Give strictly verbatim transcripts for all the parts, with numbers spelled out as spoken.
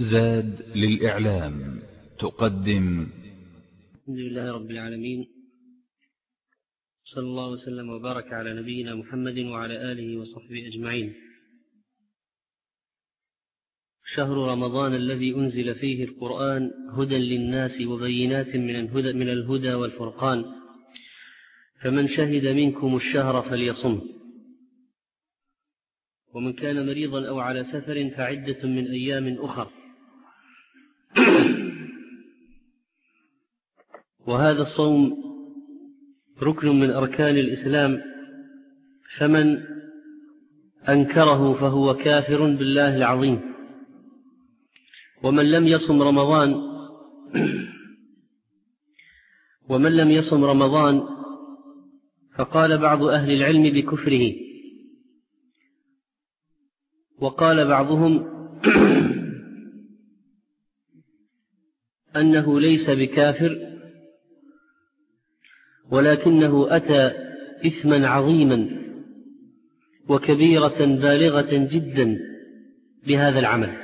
زاد للإعلام تقدم. الحمد لله رب العالمين، صلى الله وسلم وبارك على نبينا محمد وعلى آله وصحبه أجمعين. شهر رمضان الذي أنزل فيه القرآن هدى للناس وبينات من الهدى, من الهدى والفرقان، فمن شهد منكم الشهر فليصم، ومن كان مريضا أو على سفر فعدة من أيام أخر. وهذا الصوم ركن من أركان الإسلام، فمن أنكره فهو كافر بالله العظيم. ومن لم يصم رمضان ومن لم يصم رمضان فقال بعض أهل العلم بكفره، وقال بعضهم أنه ليس بكافر، ولكنه أتى إثما عظيما وكبيرة بالغة جدا بهذا العمل.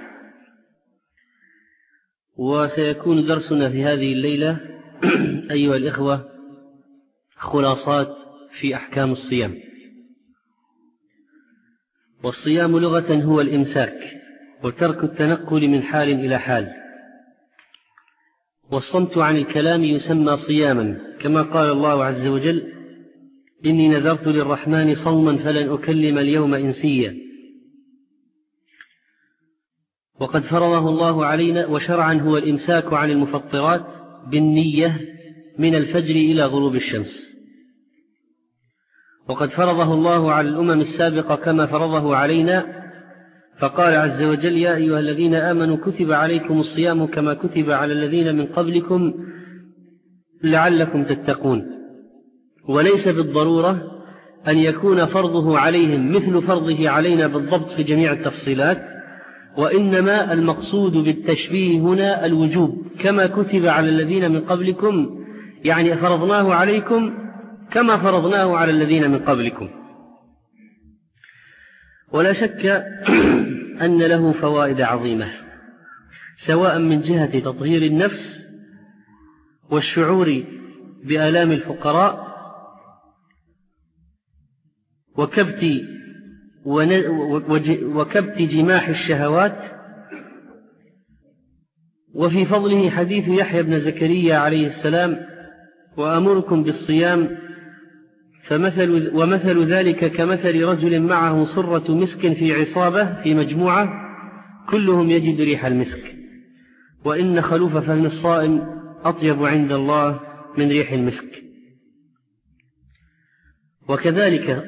وسيكون درسنا في هذه الليلة أيها الإخوة خلاصات في أحكام الصيام. والصيام لغة هو الإمساك وترك التنقل من حال إلى حال، والصمت عن الكلام يسمى صياما، كما قال الله عز وجل: إني نذرت للرحمن صوما فلن أكلم اليوم إنسيا. وقد فرضه الله علينا، وشرعا هو الإمساك عن المفطرات بالنية من الفجر إلى غروب الشمس. وقد فرضه الله على الأمم السابقة كما فرضه علينا، فقال عز وجل: يا أيها الذين آمنوا كتب عليكم الصيام كما كتب على الذين من قبلكم لعلكم تتقون. وليس بالضرورة أن يكون فرضه عليهم مثل فرضه علينا بالضبط في جميع التفصيلات، وإنما المقصود بالتشبيه هنا الوجوب، كما كتب على الذين من قبلكم، يعني فرضناه عليكم كما فرضناه على الذين من قبلكم. ولا شك أن له فوائد عظيمة، سواء من جهة تطهير النفس والشعور بآلام الفقراء وكبت, وكبت جماح الشهوات. وفي فضله حديث يحيى بن زكريا عليه السلام: وأمركم بالصيام فمثل ومثل ذلك كمثل رجل معه صرة مسك في عصابة في مجموعة كلهم يجد ريح المسك، وإن خلوف فم الصائم أطيب عند الله من ريح المسك. وكذلك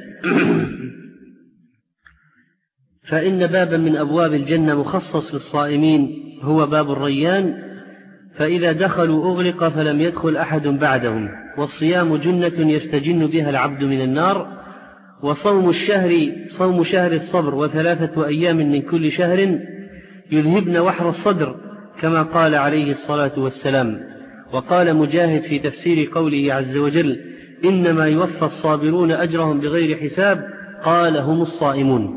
فإن بابا من أبواب الجنة مخصص للصائمين هو باب الريان، فإذا دخلوا أغلق فلم يدخل أحد بعدهم. والصيام جنة يستجن بها العبد من النار. وصوم الشهر صوم شهر الصبر وثلاثة أيام من كل شهر يذهبن وحر الصدر، كما قال عليه الصلاة والسلام. وقال مجاهد في تفسير قوله عز وجل: إنما يوفى الصابرون أجرهم بغير حساب، قال: هم الصائمون.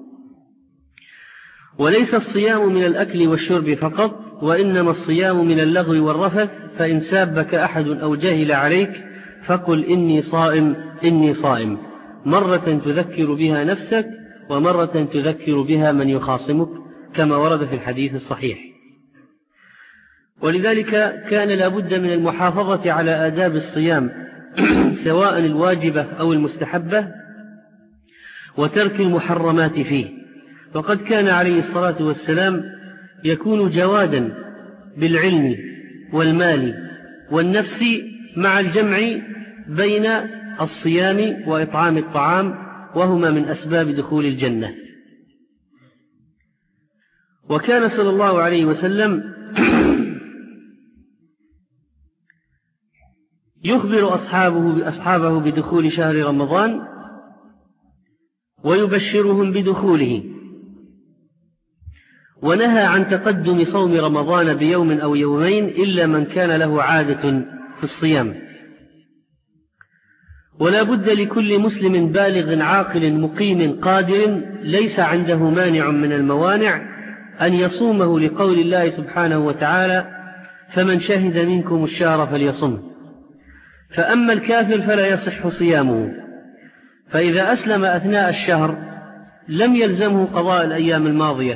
وليس الصيام من الأكل والشرب فقط، وإنما الصيام من اللغو والرفث. فإن سابك أحد أو جهل عليك فقل إني صائم إني صائم، مرة تذكر بها نفسك ومرة تذكر بها من يخاصمك، كما ورد في الحديث الصحيح. ولذلك كان لابد من المحافظة على آداب الصيام سواء الواجبة أو المستحبة، وترك المحرمات فيه. وقد كان عليه الصلاة والسلام يكون جوادا بالعلم والمال والنفس مع الجمع بين الصيام وإطعام الطعام، وهما من أسباب دخول الجنة. وكان صلى الله عليه وسلم يخبر أصحابه أصحابه بدخول شهر رمضان ويبشرهم بدخوله، ونهى عن تقدم صوم رمضان بيوم أو يومين إلا من كان له عادة في الصيام. ولا بد لكل مسلم بالغ عاقل مقيم قادر ليس عنده مانع من الموانع أن يصومه لقول الله سبحانه وتعالى فمن شهد منكم الشهر فليصم. فأما الكافر فلا يصح صيامه، فإذا أسلم أثناء الشهر لم يلزمه قضاء الأيام الماضية،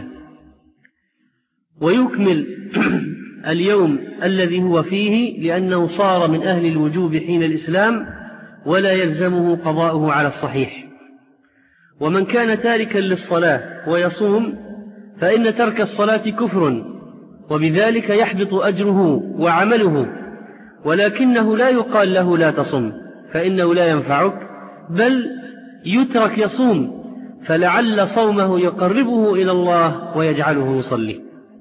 ويكمل اليوم الذي هو فيه لأنه صار من أهل الوجوب حين الإسلام، ولا يلزمه قضاؤه على الصحيح. ومن كان تاركا للصلاة ويصوم فإن ترك الصلاة كفر، وبذلك يحبط أجره وعمله، ولكنه لا يقال له لا تصم فإنه لا ينفعك، بل يترك يصوم فلعل صومه يقربه إلى الله ويجعله يصلي.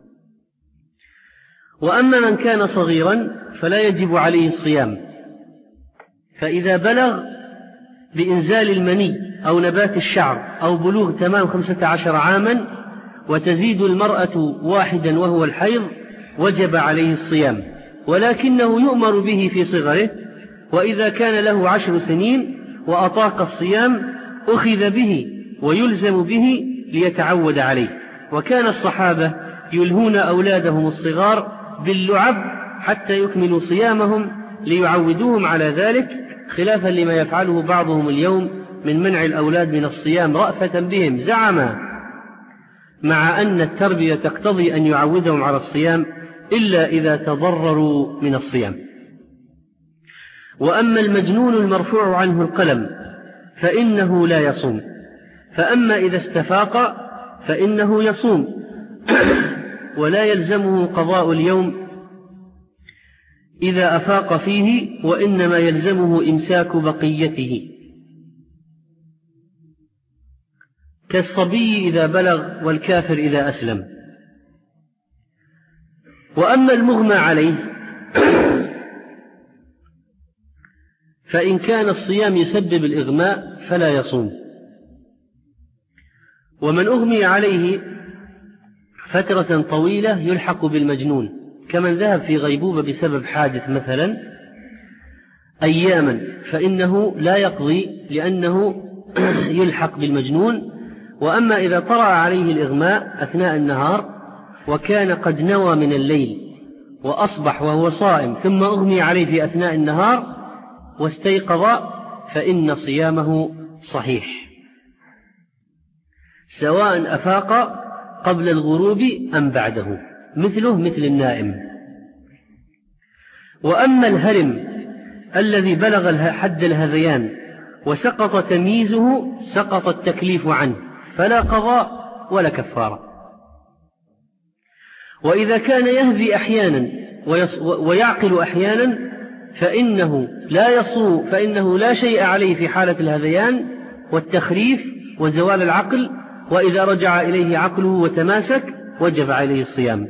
وأما من كان صغيرا فلا يجب عليه الصيام، فإذا بلغ بإنزال المني أو نبات الشعر أو بلوغ تمام خمسة عشر عاما وتزيد المرأة واحدا وهو الحيض وجب عليه الصيام، ولكنه يؤمر به في صغره، وإذا كان له عشر سنين وأطاق الصيام أخذ به ويلزم به ليتعود عليه. وكان الصحابة يلهون أولادهم الصغار باللعب حتى يكملوا صيامهم ليعودوهم على ذلك، خلافا لما يفعله بعضهم اليوم من منع الأولاد من الصيام رأفة بهم، زعما مع أن التربية تقتضي أن يعودهم على الصيام إلا إذا تضرروا من الصيام. وأما المجنون المرفوع عنه القلم فإنه لا يصوم، فأما إذا استفاق فإنه يصوم ولا يلزمه قضاء اليوم إذا أفاق فيه، وإنما يلزمه إمساك بقيته، كالصبي إذا بلغ والكافر إذا أسلم. وأما المغمى عليه فإن كان الصيام يسبب الإغماء فلا يصوم. ومن أغمي عليه فترة طويلة يلحق بالمجنون، كمن ذهب في غيبوبة بسبب حادث مثلا أياما فإنه لا يقضي لأنه يلحق بالمجنون. وأما إذا طرأ عليه الإغماء أثناء النهار وكان قد نوى من الليل وأصبح وهو صائم ثم أغمي عليه في أثناء النهار واستيقظ فإن صيامه صحيح، سواء أفاق قبل الغروب أم بعده، مثله مثل النائم. وأما الهرم الذي بلغ حد الهذيان وسقط تمييزه سقط التكليف عنه، فلا قضاء ولا كفارة. وإذا كان يهذي أحيانا ويعقل أحيانا فإنه لا يصوم، فإنه لا شيء عليه في حالة الهذيان والتخريف وزوال العقل، وإذا رجع إليه عقله وتماسك وجب عليه الصيام.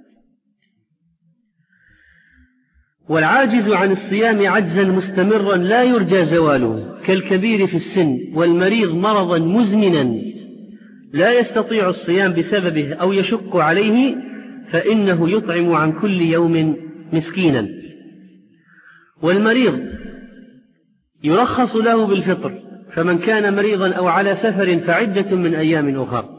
والعاجز عن الصيام عجزا مستمرا لا يرجى زواله، كالكبير في السن والمريض مرضا مزمنا لا يستطيع الصيام بسببه أو يشق عليه، فإنه يطعم عن كل يوم مسكينا. والمريض يرخص له بالفطر، فمن كان مريضا أو على سفر فعدة من أيام أخرى.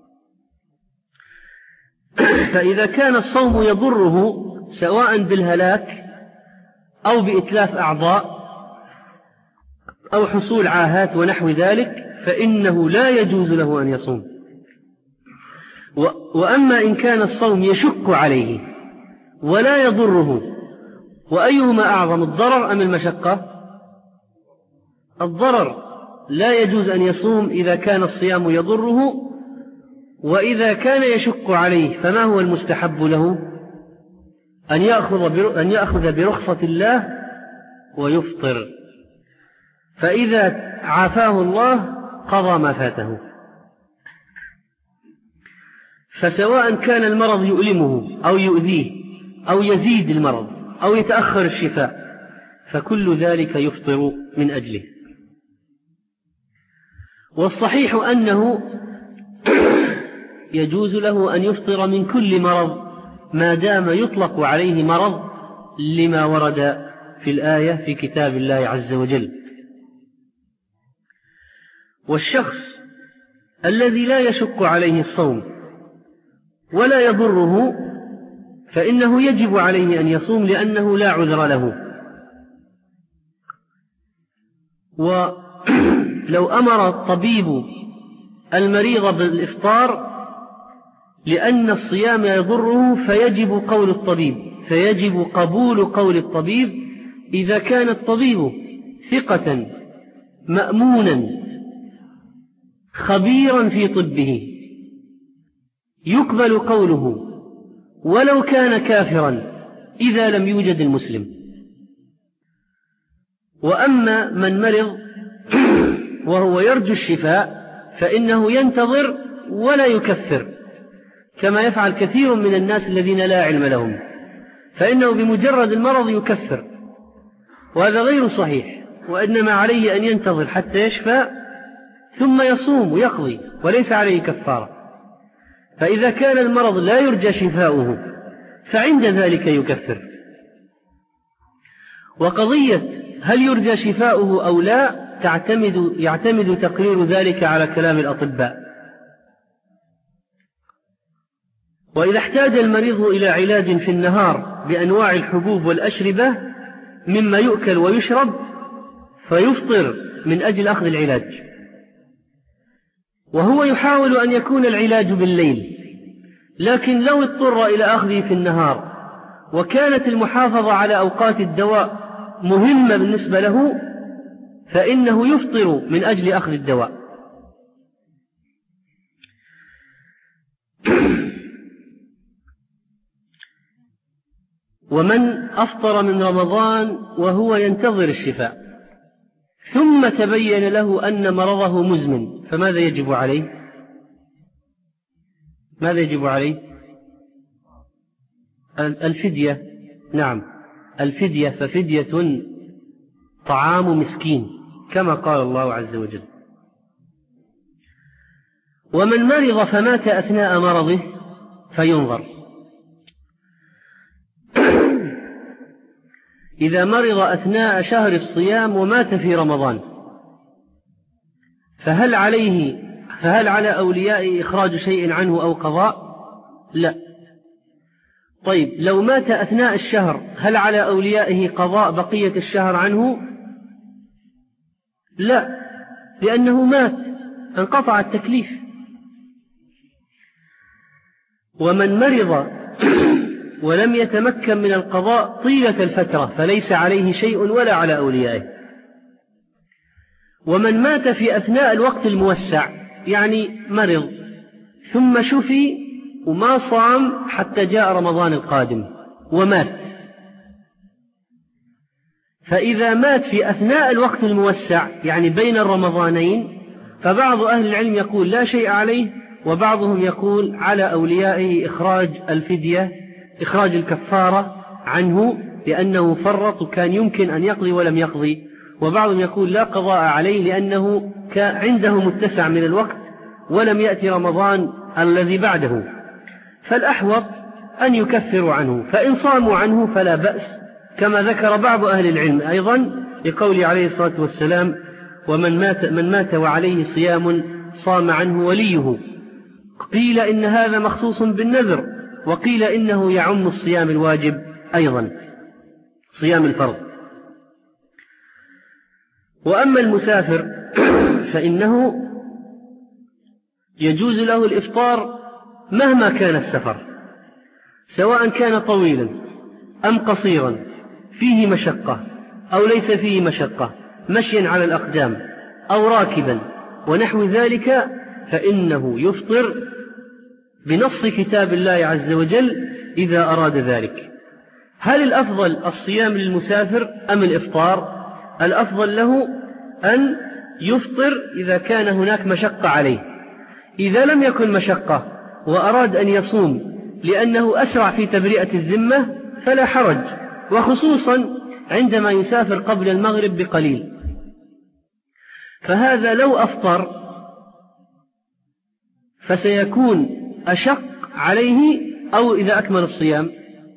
فإذا كان الصوم يضره سواء بالهلاك أو بإتلاف أعضاء أو حصول عاهات ونحو ذلك فإنه لا يجوز له أن يصوم. وأما إن كان الصوم يشق عليه ولا يضره، وأيهما أعظم، الضرر أم المشقة؟ الضرر، لا يجوز أن يصوم إذا كان الصيام يضره. وإذا كان يشق عليه فما هو المستحب له؟ أن يأخذ أن يأخذ برخصة الله ويفطر، فإذا عافاه الله قضى ما فاته. فسواء كان المرض يؤلمه أو يؤذيه أو يزيد المرض أو يتأخر الشفاء فكل ذلك يفطر من أجله. والصحيح أنه يجوز له أن يفطر من كل مرض ما دام يطلق عليه مرض، لما ورد في الآية في كتاب الله عز وجل. والشخص الذي لا يشق عليه الصوم ولا يضره فإنه يجب عليه أن يصوم لأنه لا عذر له. ولو أمر الطبيب المريض بالإفطار لأن الصيام يضره فيجب قول الطبيب فيجب قبول قول الطبيب إذا كان الطبيب ثقة مأمونا خبيرا في طبه يقبل قوله ولو كان كافرا إذا لم يوجد المسلم. وأما من مرض وهو يرجو الشفاء فإنه ينتظر ولا يكفر كما يفعل كثير من الناس الذين لا علم لهم، فإنه بمجرد المرض يكفر، وهذا غير صحيح، وإنما عليه أن ينتظر حتى يشفى ثم يصوم ويقضي وليس عليه كفارة. فإذا كان المرض لا يرجى شفاؤه فعند ذلك يكفر. وقضية هل يرجى شفاؤه أو لا تعتمد يعتمد تقرير ذلك على كلام الأطباء. وإذا احتاج المريض إلى علاج في النهار بأنواع الحبوب والأشربة مما يؤكل ويشرب فيفطر من أجل أخذ العلاج، وهو يحاول أن يكون العلاج بالليل، لكن لو اضطر إلى أخذه في النهار وكانت المحافظة على أوقات الدواء مهمة بالنسبة له فإنه يفطر من أجل أخذ الدواء. ومن أفطر من رمضان وهو ينتظر الشفاء ثم تبين له أن مرضه مزمن فماذا يجب عليه؟ ماذا يجب عليه؟ الفدية. نعم الفدية، ففدية طعام مسكين كما قال الله عز وجل. ومن مرض فمات أثناء مرضه فينظر. إذا مرض أثناء شهر الصيام ومات في رمضان فهل عليه فهل على أوليائه إخراج شيء عنه أو قضاء؟ لا. طيب لو مات أثناء الشهر هل على أوليائه قضاء بقية الشهر عنه؟ لا، لأنه مات انقطع التكليف. ومن مرض ولم يتمكن من القضاء طيلة الفترة فليس عليه شيء ولا على أوليائه. ومن مات في أثناء الوقت الموسع يعني مرض ثم شفي وما صام حتى جاء رمضان القادم ومات، فإذا مات في أثناء الوقت الموسع يعني بين الرمضانين فبعض أهل العلم يقول لا شيء عليه، وبعضهم يقول على أوليائه إخراج الفدية إخراج الكفارة عنه لأنه فرط وكان يمكن أن يقضي ولم يقضي، وبعضهم يقول لا قضاء عليه لأنه كان عنده متسع من الوقت ولم يأتي رمضان الذي بعده، فالأحوط أن يكفروا عنه، فإن صاموا عنه فلا بأس كما ذكر بعض أهل العلم أيضا لقوله عليه الصلاة والسلام ومن مات, من مات وعليه صيام صام عنه وليه. قيل إن هذا مخصوص بالنذر، وقيل إنه يعم الصيام الواجب أيضا صيام الفرض. وأما المسافر فإنه يجوز له الإفطار مهما كان السفر، سواء كان طويلا أم قصيرا، فيه مشقة أو ليس فيه مشقة، مشيا على الأقدام أو راكبا ونحو ذلك، فإنه يفطر بنص كتاب الله عز وجل إذا أراد ذلك. هل الأفضل الصيام للمسافر أم الإفطار؟ الأفضل له أن يفطر إذا كان هناك مشقة عليه. إذا لم يكن مشقة وأراد أن يصوم لأنه أسرع في تبرئة الذمة فلا حرج، وخصوصا عندما يسافر قبل المغرب بقليل، فهذا لو أفطر فسيكون أشق عليه أو إذا أكمل الصيام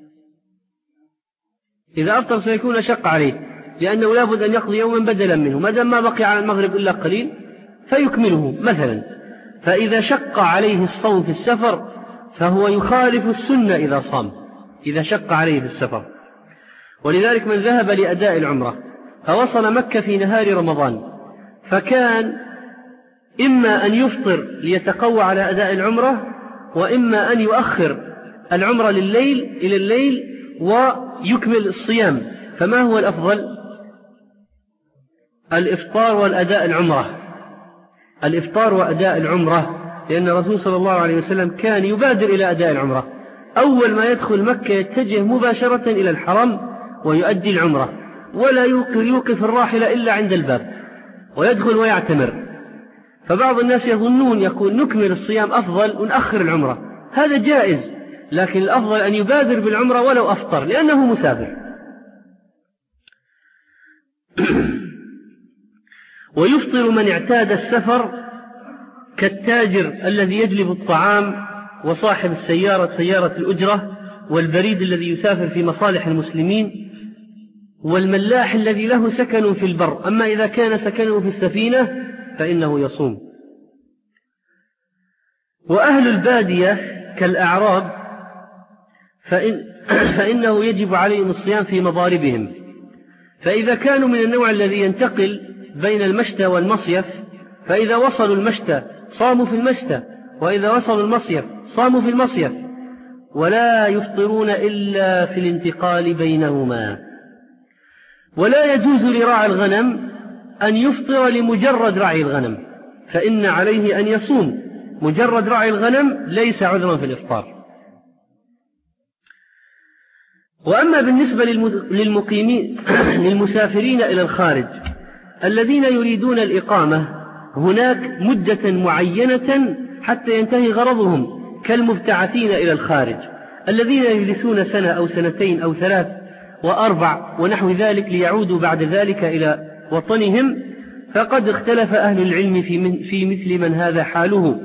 إذا أفطر سيكون أشق عليه، لأنه لابد أن يقضي يوما بدلا منه، ما دام ما بقي على المغرب إلا قليل فيكمله مثلا. فإذا شق عليه الصوم في السفر فهو يخالف السنة إذا صام، إذا شق عليه في السفر. ولذلك من ذهب لأداء العمرة فوصل مكة في نهار رمضان، فكان إما أن يفطر ليتقوى على أداء العمرة، وإما أن يؤخر العمرة لليل إلى الليل ويكمل الصيام. فما هو الأفضل؟ الإفطار والأداء العمرة، الإفطار وأداء العمرة، لأن الرسول صلى الله عليه وسلم كان يبادر إلى أداء العمرة. أول ما يدخل مكة يتجه مباشرة إلى الحرم ويؤدي العمرة، ولا يوقف الراحلة إلا عند الباب ويدخل ويعتمر. فبعض الناس يظنون يقول نكمل الصيام أفضل ونأخر العمرة، هذا جائز، لكن الأفضل أن يبادر بالعمرة ولو أفطر لأنه مسافر. ويفطر من اعتاد السفر كالتاجر الذي يجلب الطعام، وصاحب السيارة سيارة الأجرة، والبريد الذي يسافر في مصالح المسلمين، والملاح الذي له سكن في البر. أما إذا كان سكنه في السفينة فإنه يصوم. وأهل البادية كالأعراب فإن فإنه يجب عليهم الصيام في مضاربهم. فإذا كانوا من النوع الذي ينتقل بين المشتى والمصيف، فإذا وصلوا المشتى صاموا في المشتى، وإذا وصلوا المصيف صاموا في المصيف، ولا يفطرون إلا في الانتقال بينهما. ولا يجوز لراعي الغنم أن يفطر لمجرد رعي الغنم، فإن عليه أن يصوم. مجرد رعي الغنم ليس عذرا في الإفطار. وأما بالنسبة للمقيمين للمسافرين إلى الخارج الذين يريدون الإقامة هناك مدة معينة حتى ينتهي غرضهم، كالمبتعثين إلى الخارج الذين يجلسون سنة أو سنتين أو ثلاث وأربع ونحو ذلك ليعودوا بعد ذلك إلى وطنهم. فقد اختلف أهل العلم في مثل من هذا حاله،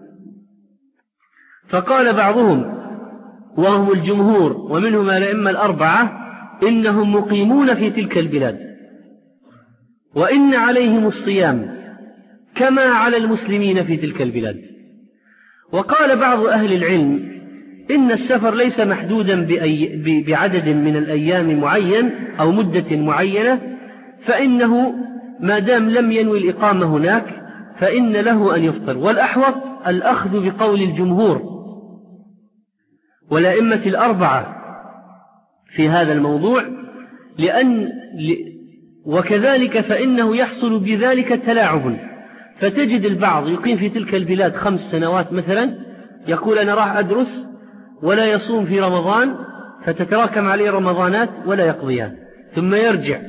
فقال بعضهم وهم الجمهور ومنهم الأئمة الأربعة إنهم مقيمون في تلك البلاد، وإن عليهم الصيام كما على المسلمين في تلك البلاد. وقال بعض أهل العلم إن السفر ليس محدودا بأي بعدد من الأيام معين أو مدة معينة، فإنه ما دام لم ينوي الإقامة هناك فإن له أن يفطر. والأحوط الأخذ بقول الجمهور والأئمة الأربعة في هذا الموضوع، لأن وكذلك فإنه يحصل بذلك تلاعب. فتجد البعض يقيم في تلك البلاد خمس سنوات مثلا، يقول أنا راح أدرس ولا يصوم في رمضان، فتتراكم عليه رمضانات ولا يقضيها، ثم يرجع.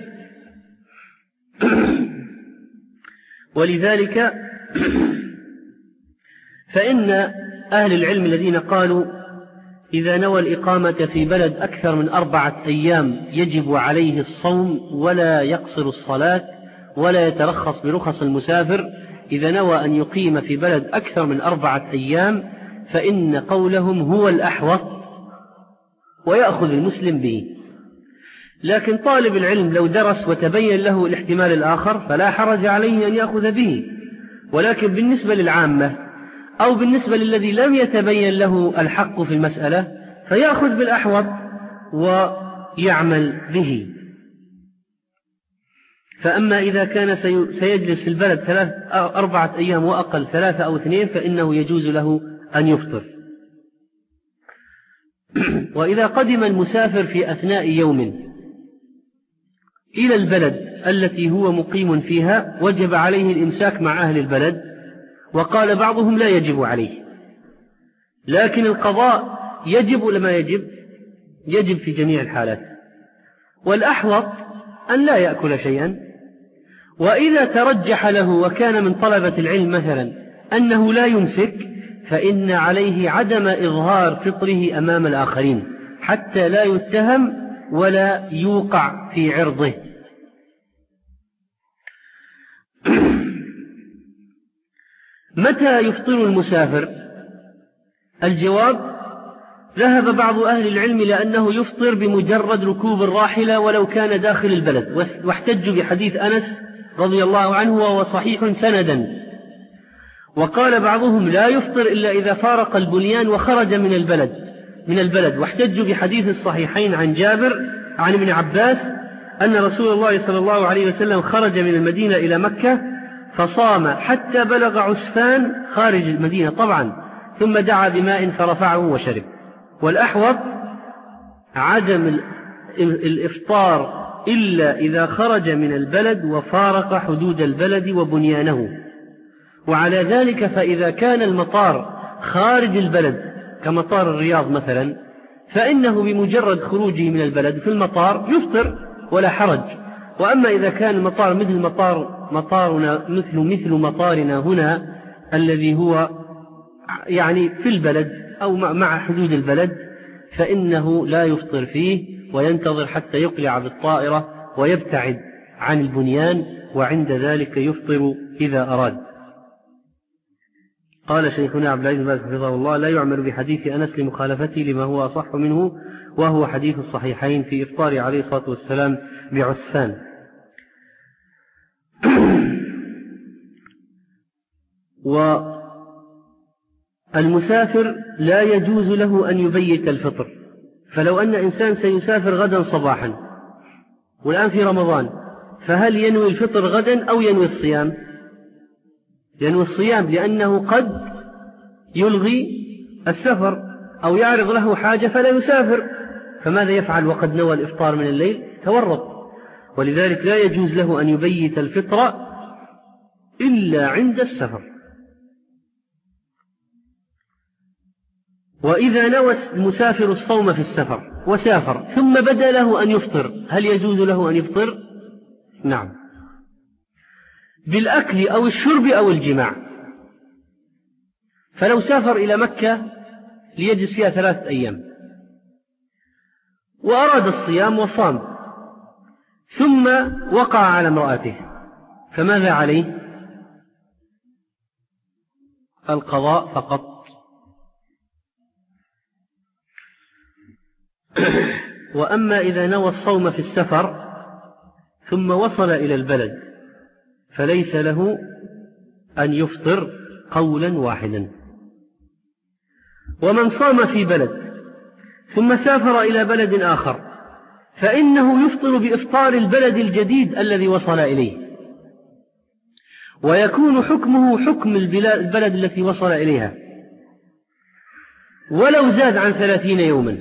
ولذلك فإن أهل العلم الذين قالوا إذا نوى الإقامة في بلد أكثر من أربعة أيام يجب عليه الصوم ولا يقصر الصلاة ولا يترخص برخص المسافر، إذا نوى أن يقيم في بلد أكثر من أربعة أيام فإن قولهم هو الأحوط ويأخذ المسلم به. لكن طالب العلم لو درس وتبين له الاحتمال الآخر فلا حرج عليه أن يأخذ به. ولكن بالنسبة للعامة أو بالنسبة للذي لم يتبين له الحق في المسألة فيأخذ بالأحوط ويعمل به. فأما إذا كان سيجلس البلد ثلاث أربعة أيام وأقل ثلاثة أو اثنين فإنه يجوز له أن يفطر. وإذا قدم المسافر في أثناء يوم إلى البلد التي هو مقيم فيها وجب عليه الإمساك مع أهل البلد، وقال بعضهم لا يجب عليه، لكن القضاء يجب لما يجب يجب في جميع الحالات. والأحوط أن لا يأكل شيئا. وإذا ترجح له وكان من طلبة العلم مثلا أنه لا يمسك فإن عليه عدم إظهار فطره أمام الآخرين حتى لا يتهم ولا يوقع في عرضه. متى يفطر المسافر؟ الجواب ذهب بعض أهل العلم لأنه يفطر بمجرد ركوب الراحلة ولو كان داخل البلد، واحتجوا بحديث أنس رضي الله عنه وهو صحيح سندا. وقال بعضهم لا يفطر إلا إذا فارق البنيان وخرج من البلد من البلد واحتجوا بحديث الصحيحين عن جابر عن ابن عباس أن رسول الله صلى الله عليه وسلم خرج من المدينة إلى مكة فصام حتى بلغ عسفان خارج المدينة طبعا، ثم دعا بماء فرفعه وشرب. والأحوط عدم الإفطار إلا إذا خرج من البلد وفارق حدود البلد وبنيانه. وعلى ذلك فإذا كان المطار خارج البلد كمطار الرياض مثلا، فإنه بمجرد خروجه من البلد في المطار يفطر ولا حرج. وأما إذا كان المطار مثل مطار مطارنا مثل مثل مطارنا هنا الذي هو يعني في البلد أو مع حدود البلد، فإنه لا يفطر فيه وينتظر حتى يقلع بالطائرة ويبتعد عن البنيان، وعند ذلك يفطر إذا أراد. قال شيخنا عبد العزيز بن باز حفظه الله: لا يعمل بحديث أنس لمخالفته لما هو أصح منه، وهو حديث الصحيحين في إفطار عليه الصلاة والسلام بعسفان. والمسافر لا يجوز له أن يبيت الفطر، فلو أن إنسان سيسافر غدا صباحا والآن في رمضان، فهل ينوي الفطر غدا أو ينوي الصيام؟ ينوي الصيام، لأنه قد يلغي السفر أو يعرض له حاجة فلا يسافر، فماذا يفعل وقد نوى الإفطار من الليل؟ تورط. ولذلك لا يجوز له أن يبيت الفطر إلا عند السفر. وإذا نوى المسافر الصوم في السفر وسافر ثم بدا له أن يفطر، هل يجوز له أن يفطر؟ نعم، بالأكل أو الشرب أو الجماع. فلو سافر إلى مكة ليجلس فيها ثلاثة أيام وأراد الصيام وصام، ثم وقع على امرأته، فماذا عليه؟ القضاء فقط. وأما إذا نوى الصوم في السفر ثم وصل إلى البلد فليس له أن يفطر قولا واحدا. ومن صام في بلد ثم سافر إلى بلد آخر فإنه يفطر بإفطار البلد الجديد الذي وصل إليه، ويكون حكمه حكم البلد التي وصل إليها ولو زاد عن ثلاثين يوما.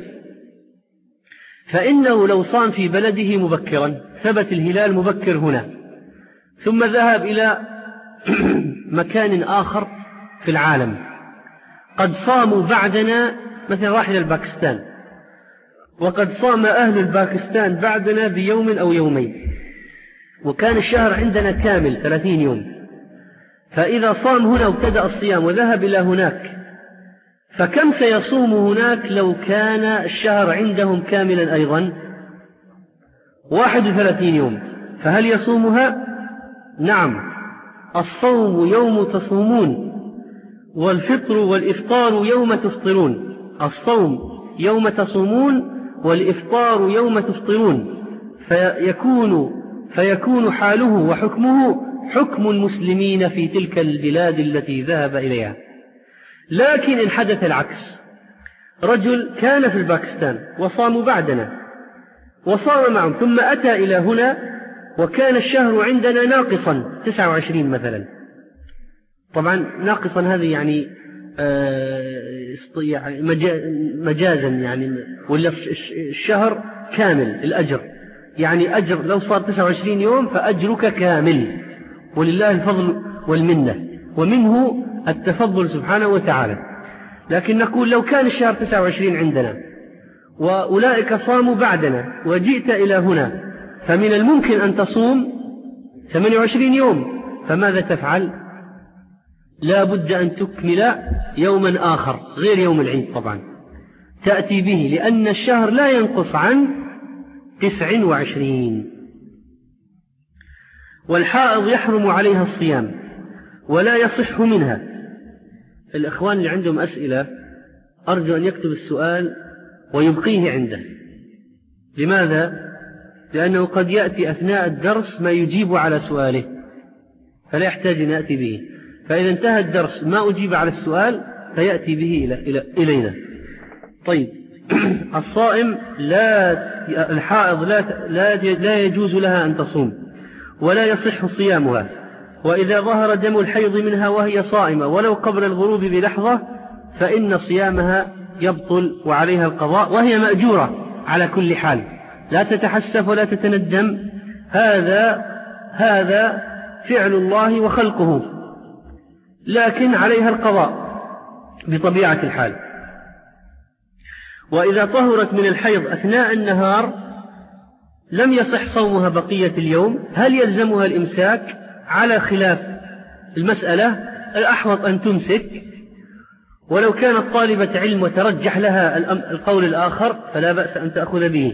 فإنه لو صام في بلده مبكرا، ثبت الهلال مبكر هنا، ثم ذهب إلى مكان آخر في العالم قد صاموا بعدنا، مثلا راح إلى الباكستان وقد صام أهل الباكستان بعدنا بيوم أو يومين، وكان الشهر عندنا كامل ثلاثين يوم، فإذا صام هنا وابتدأ الصيام وذهب إلى هناك، فكم سيصوم هناك لو كان الشهر عندهم كاملا أيضا؟ واحد وثلاثين يوم. فهل يصومها؟ نعم، الصوم يوم تصومون، والفطر والإفطار يوم تفطرون. الصوم يوم تصومون والإفطار يوم تفطرون، فيكون, فيكون حاله وحكمه حكم المسلمين في تلك البلاد التي ذهب إليها. لكن إن حدث العكس، رجل كان في الباكستان وصاموا بعدنا وصام معهم ثم أتى إلى هنا وكان الشهر عندنا ناقصا تسعة وعشرين مثلا، طبعا ناقصا هذه يعني مجازا يعني، ولا الشهر كامل الأجر، يعني أجر لو صار تسعة وعشرين يوم فأجرك كامل، ولله الفضل والمنة، ومنه التفضل سبحانه وتعالى. لكن نقول لو كان الشهر تسعة وعشرين عندنا وأولئك صاموا بعدنا وجئت إلى هنا، فمن الممكن أن تصوم ثمانية وعشرين يوم، فماذا تفعل؟ لا بد أن تكمل يوما آخر غير يوم العيد طبعا تأتي به، لأن الشهر لا ينقص عن تسع وعشرين. والحائض يحرم عليها الصيام ولا يصح منها. الإخوان اللي عندهم أسئلة أرجو أن يكتب السؤال ويبقيه عنده. لماذا؟ لأنه قد يأتي أثناء الدرس ما يجيب على سؤاله فلا يحتاج أن يأتي به. فإذا انتهى الدرس ما أجيب على السؤال فيأتي به إلى إلى إلينا. طيب الصائم لا الحائض لا لا لا يجوز لها أن تصوم ولا يصح صيامها، وإذا ظهر دم الحيض منها وهي صائمة ولو قبل الغروب بلحظة فإن صيامها يبطل وعليها القضاء، وهي مأجورة على كل حال، لا تتحسف ولا تتندم. هذا هذا فعل الله وخلقه، لكن عليها القضاء بطبيعة الحال. وإذا طهرت من الحيض أثناء النهار لم يصح صومها بقية اليوم. هل يلزمها الإمساك؟ على خلاف المسألة، الأحوط أن تمسك، ولو كانت طالبة علم وترجح لها القول الآخر فلا بأس أن تأخذ به.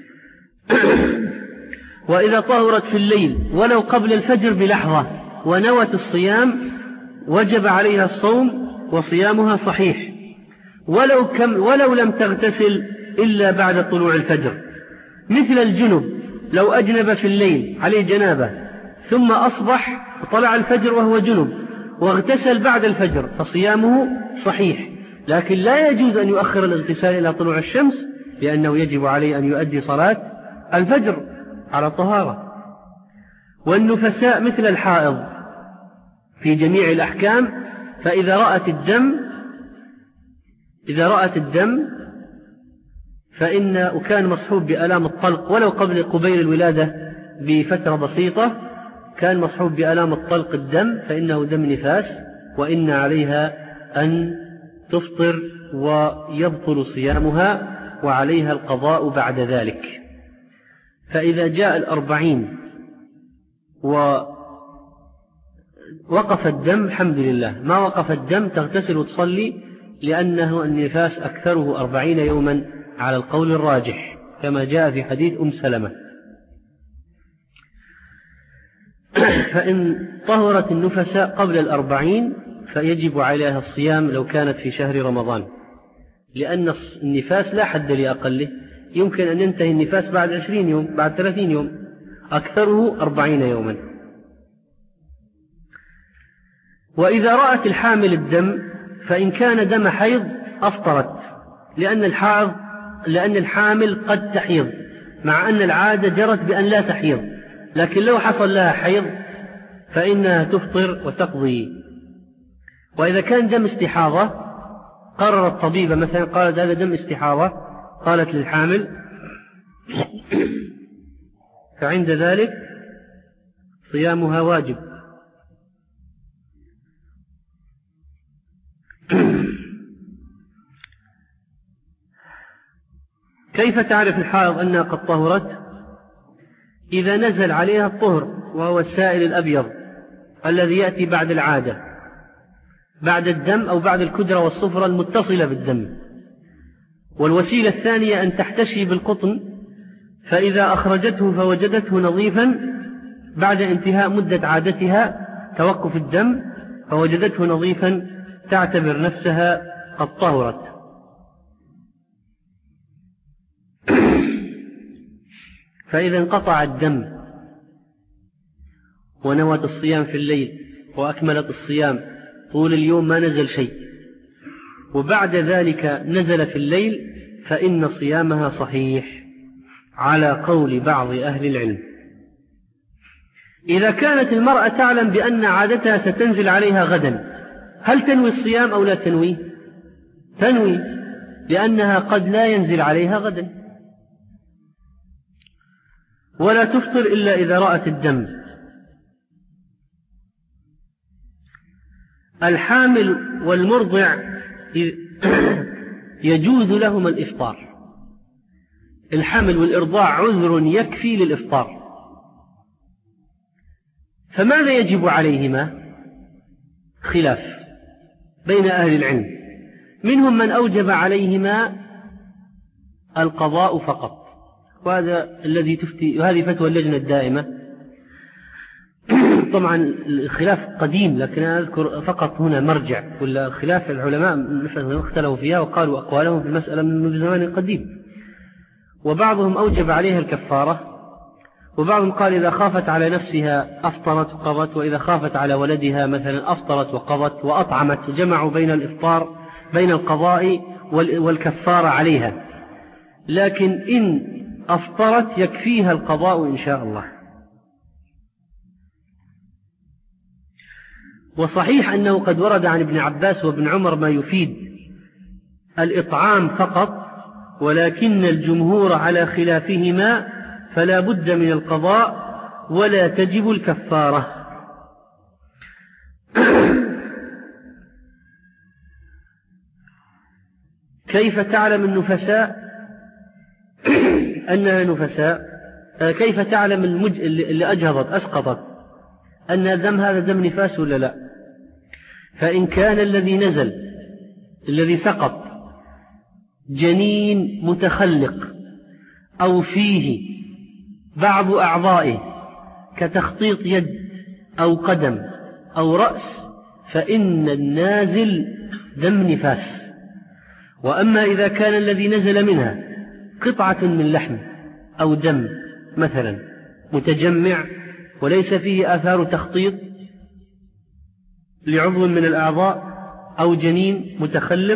وإذا طهرت في الليل ولو قبل الفجر بلحظة ونوت الصيام وجب عليها الصوم وصيامها صحيح، ولو, كم ولو لم تغتسل إلا بعد طلوع الفجر. مثل الجنب لو أجنب في الليل عليه جنابة ثم أصبح وطلع الفجر وهو جنب واغتسل بعد الفجر فصيامه صحيح، لكن لا يجوز أن يؤخر الاغتسال إلى طلوع الشمس لأنه يجب عليه أن يؤدي صلاة الفجر على طهارة. والنفساء مثل الحائض في جميع الأحكام، فإذا رأت الدم إذا رأت الدم فإن وكان مصحوب بألام الطلق ولو قبل قبيل الولادة بفترة بسيطة كان مصحوب بألام الطلق الدم فإنه دم نفاس، وإن عليها أن تفطر ويبطل صيامها وعليها القضاء بعد ذلك. فإذا جاء الأربعين ووقف الدم الحمد لله، ما وقف الدم تغتسل وتصلي، لأنه النفاس أكثره أربعين يوما على القول الراجح كما جاء في حديث أم سلمة. فإن طهرت النفساء قبل الأربعين فيجب عليها الصيام لو كانت في شهر رمضان، لأن النفاس لا حد لأقله، يمكن أن ينتهي النفاس بعد عشرين يوم بعد ثلاثين يوم، أكثره أربعين يوما. وإذا رأت الحامل الدم فإن كان دم حيض أفطرت، لأن الحائض لأن الحامل قد تحيض مع أن العادة جرت بأن لا تحيض، لكن لو حصل لها حيض فإنها تفطر وتقضي. وإذا كان دم استحاضة قرر الطبيبة مثلا قالت هذا دم استحاضة، قالت للحامل، فعند ذلك صيامها واجب. كيف تعرف الحائض أنها قد طهرت؟ إذا نزل عليها الطهر وهو السائل الأبيض الذي يأتي بعد العادة، بعد الدم أو بعد الكدرة والصفرة المتصلة بالدم. والوسيلة الثانية أن تحتشي بالقطن، فإذا أخرجته فوجدته نظيفا بعد انتهاء مدة عادتها توقف الدم فوجدته نظيفا تعتبر نفسها قد طهرت. فإذا انقطع الدم ونوت الصيام في الليل وأكملت الصيام طول اليوم ما نزل شيء، وبعد ذلك نزل في الليل، فإن صيامها صحيح على قول بعض أهل العلم. إذا كانت المرأة تعلم بأن عادتها ستنزل عليها غدا، هل تنوي الصيام أو لا تنوي؟ تنوي، لأنها قد لا ينزل عليها غدا. ولا تفطر إلا إذا رأت الدم. الحامل والمرضع يجوز لهما الإفطار. الحمل والإرضاع عذر يكفي للإفطار، فماذا يجب عليهما؟ خلاف بين أهل العلم، منهم من أوجب عليهما القضاء فقط، وهذا الذي تفتي وهذه فتوى اللجنة الدائمة. طبعا الخلاف قديم، لكن أنا أذكر فقط هنا مرجع، ولا خلاف العلماء مثلا اختلفوا فيها وقالوا أقوالهم في المسألة من زمان قديم. وبعضهم أوجب عليها الكفارة، وبعضهم قال إذا خافت على نفسها أفطرت وقضت، وإذا خافت على ولدها مثلا أفطرت وقضت وأطعمت، جمعوا بين الإفطار بين القضاء والكفارة عليها، لكن إن أفطرت يكفيها القضاء إن شاء الله. وصحيح أنه قد ورد عن ابن عباس وابن عمر ما يفيد الإطعام فقط، ولكن الجمهور على خلافهما، فلا بد من القضاء ولا تجب الكفارة. كيف تعلم النفساء أنها نفساء؟ كيف تعلم المج... اللي أجهضت أسقطت أن دم هذا دم نفاس ولا لا؟ فإن كان الذي نزل الذي سقط جنين متخلق أو فيه بعض أعضائه كتخطيط يد أو قدم أو رأس، فإن النازل دم نفاس. وأما إذا كان الذي نزل منها قطعة من لحم أو دم مثلا متجمع وليس فيه آثار تخطيط لعضو من الأعضاء أو جنين متخلق،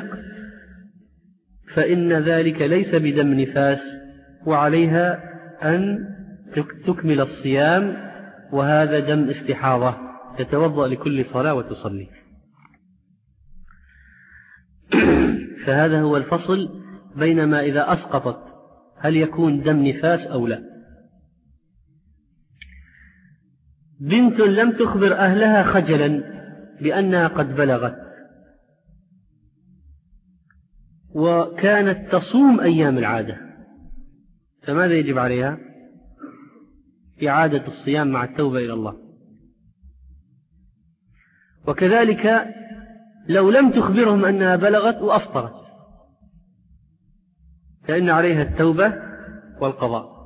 فإن ذلك ليس بدم نفاس، وعليها أن تكمل الصيام، وهذا دم استحاضة تتوضأ لكل صلاة وتصلي. فهذا هو الفصل بينما إذا أسقطت هل يكون دم نفاس أو لا. بنت لم تخبر أهلها خجلا بأنها قد بلغت، وكانت تصوم أيام العادة، فماذا يجب عليها؟ إعادة الصيام مع التوبة إلى الله. وكذلك لو لم تخبرهم أنها بلغت وأفطرت، فإن عليها التوبة والقضاء.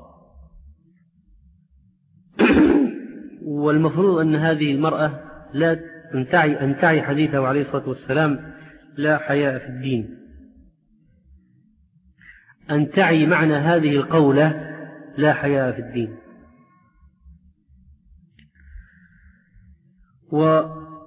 والمفروض أن هذه المرأة لا تنتعي أن تعي حديثه عليه الصلاة والسلام لا حياء في الدين، أن تعي معنى هذه القولة لا حياء في الدين. و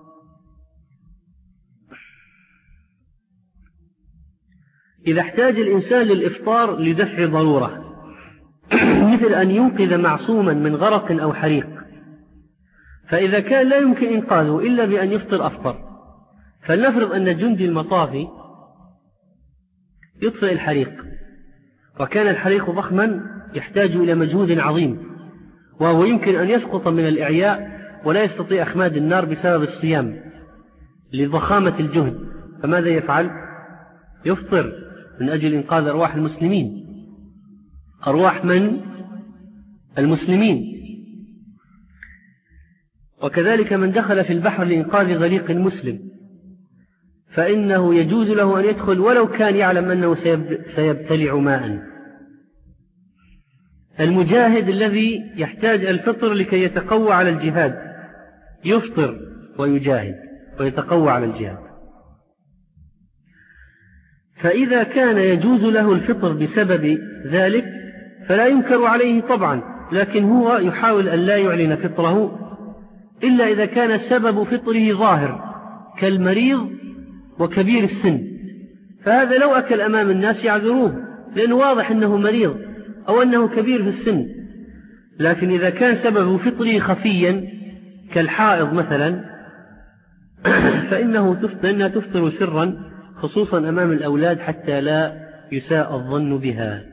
إذا احتاج الإنسان للإفطار لدفع ضرورة مثل أن ينقذ معصوما من غرق أو حريق، فإذا كان لا يمكن إنقاذه إلا بأن يفطر أفطر. فلنفرض أن جندي المطافي يطفئ الحريق، وكان الحريق ضخما يحتاج إلى مجهود عظيم، وهو يمكن أن يسقط من الإعياء ولا يستطيع أخماد النار بسبب الصيام لضخامة الجهد، فماذا يفعل؟ يفطر من أجل إنقاذ أرواح المسلمين. أرواح من؟ المسلمين. وكذلك من دخل في البحر لإنقاذ غريق المسلم، فإنه يجوز له أن يدخل ولو كان يعلم أنه سيبتلع ماء. المجاهد الذي يحتاج الفطر لكي يتقوى على الجهاد يفطر ويجاهد ويتقوى على الجهاد. فإذا كان يجوز له الفطر بسبب ذلك فلا ينكر عليه طبعا، لكن هو يحاول أن لا يعلن فطره إلا إذا كان سبب فطره ظاهر كالمريض وكبير السن، فهذا لو أكل أمام الناس يعذروه لأنه واضح أنه مريض أو أنه كبير في السن. لكن إذا كان سبب فطره خفيا كالحائض مثلا فإنه تفطر, تفطر سرا خصوصا أمام الأولاد حتى لا يساء الظن بها.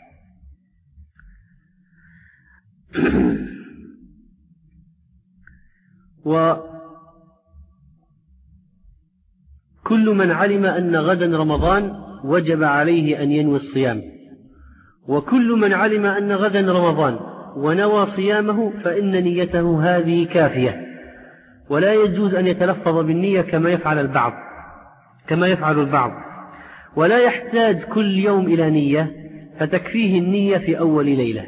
وكل من علم أن غدا رمضان وجب عليه أن ينوي الصيام، وكل من علم أن غدا رمضان ونوى صيامه فإن نيته هذه كافية، ولا يجوز أن يتلفظ بالنية كما يفعل البعض كما يفعل البعض ولا يحتاج كل يوم إلى نية، فتكفيه النية في أول ليلة.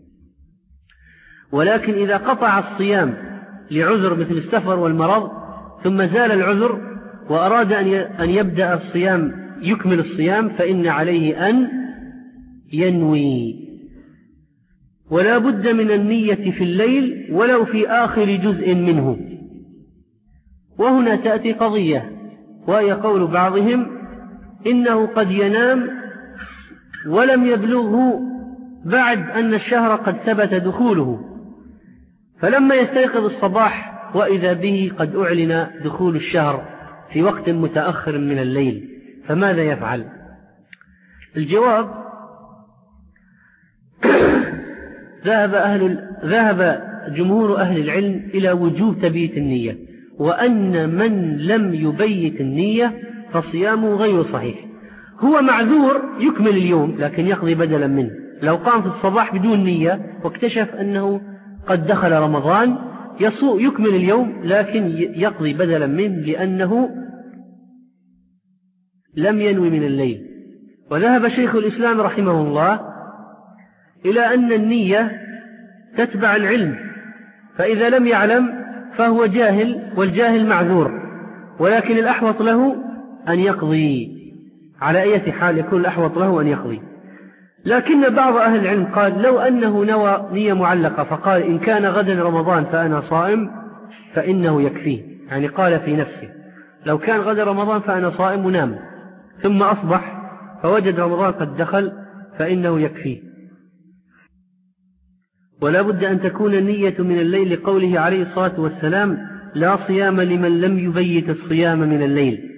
ولكن إذا قطع الصيام لعذر مثل السفر والمرض ثم زال العذر وأراد أن يبدأ الصيام يكمل الصيام، فإن عليه أن ينوي. ولا بد من النية في الليل ولو في آخر جزء منه. وهنا تأتي قضية، وهي قول بعضهم إنه قد ينام ولم يبلغه بعد أن الشهر قد ثبت دخوله، فلما يستيقظ الصباح وإذا به قد أعلن دخول الشهر في وقت متأخر من الليل، فماذا يفعل؟ الجواب: ذهب أهل ذهب جمهور أهل العلم إلى وجوب تبييت النية، وأن من لم يبيت النية فصيامه غير صحيح. هو معذور يكمل اليوم لكن يقضي بدلا منه. لو قام في الصباح بدون نية واكتشف أنه قد دخل رمضان يصوم يكمل اليوم لكن يقضي بدلا منه لأنه لم ينوي من الليل. وذهب شيخ الإسلام رحمه الله إلى أن النية تتبع العلم، فإذا لم يعلم فهو جاهل، والجاهل معذور، ولكن الأحوط له أن يقضي. على أي حال يكون الأحوط له أن يقضي. لكن بعض أهل العلم قال لو أنه نوى نية معلقة فقال إن كان غدا رمضان فأنا صائم فإنه يكفيه، يعني قال في نفسه لو كان غدا رمضان فأنا صائم ونام، ثم أصبح فوجد رمضان قد دخل فإنه يكفيه. ولا بد أن تكون النية من الليل لقوله عليه الصلاة والسلام لا صيام لمن لم يبيت الصيام من الليل.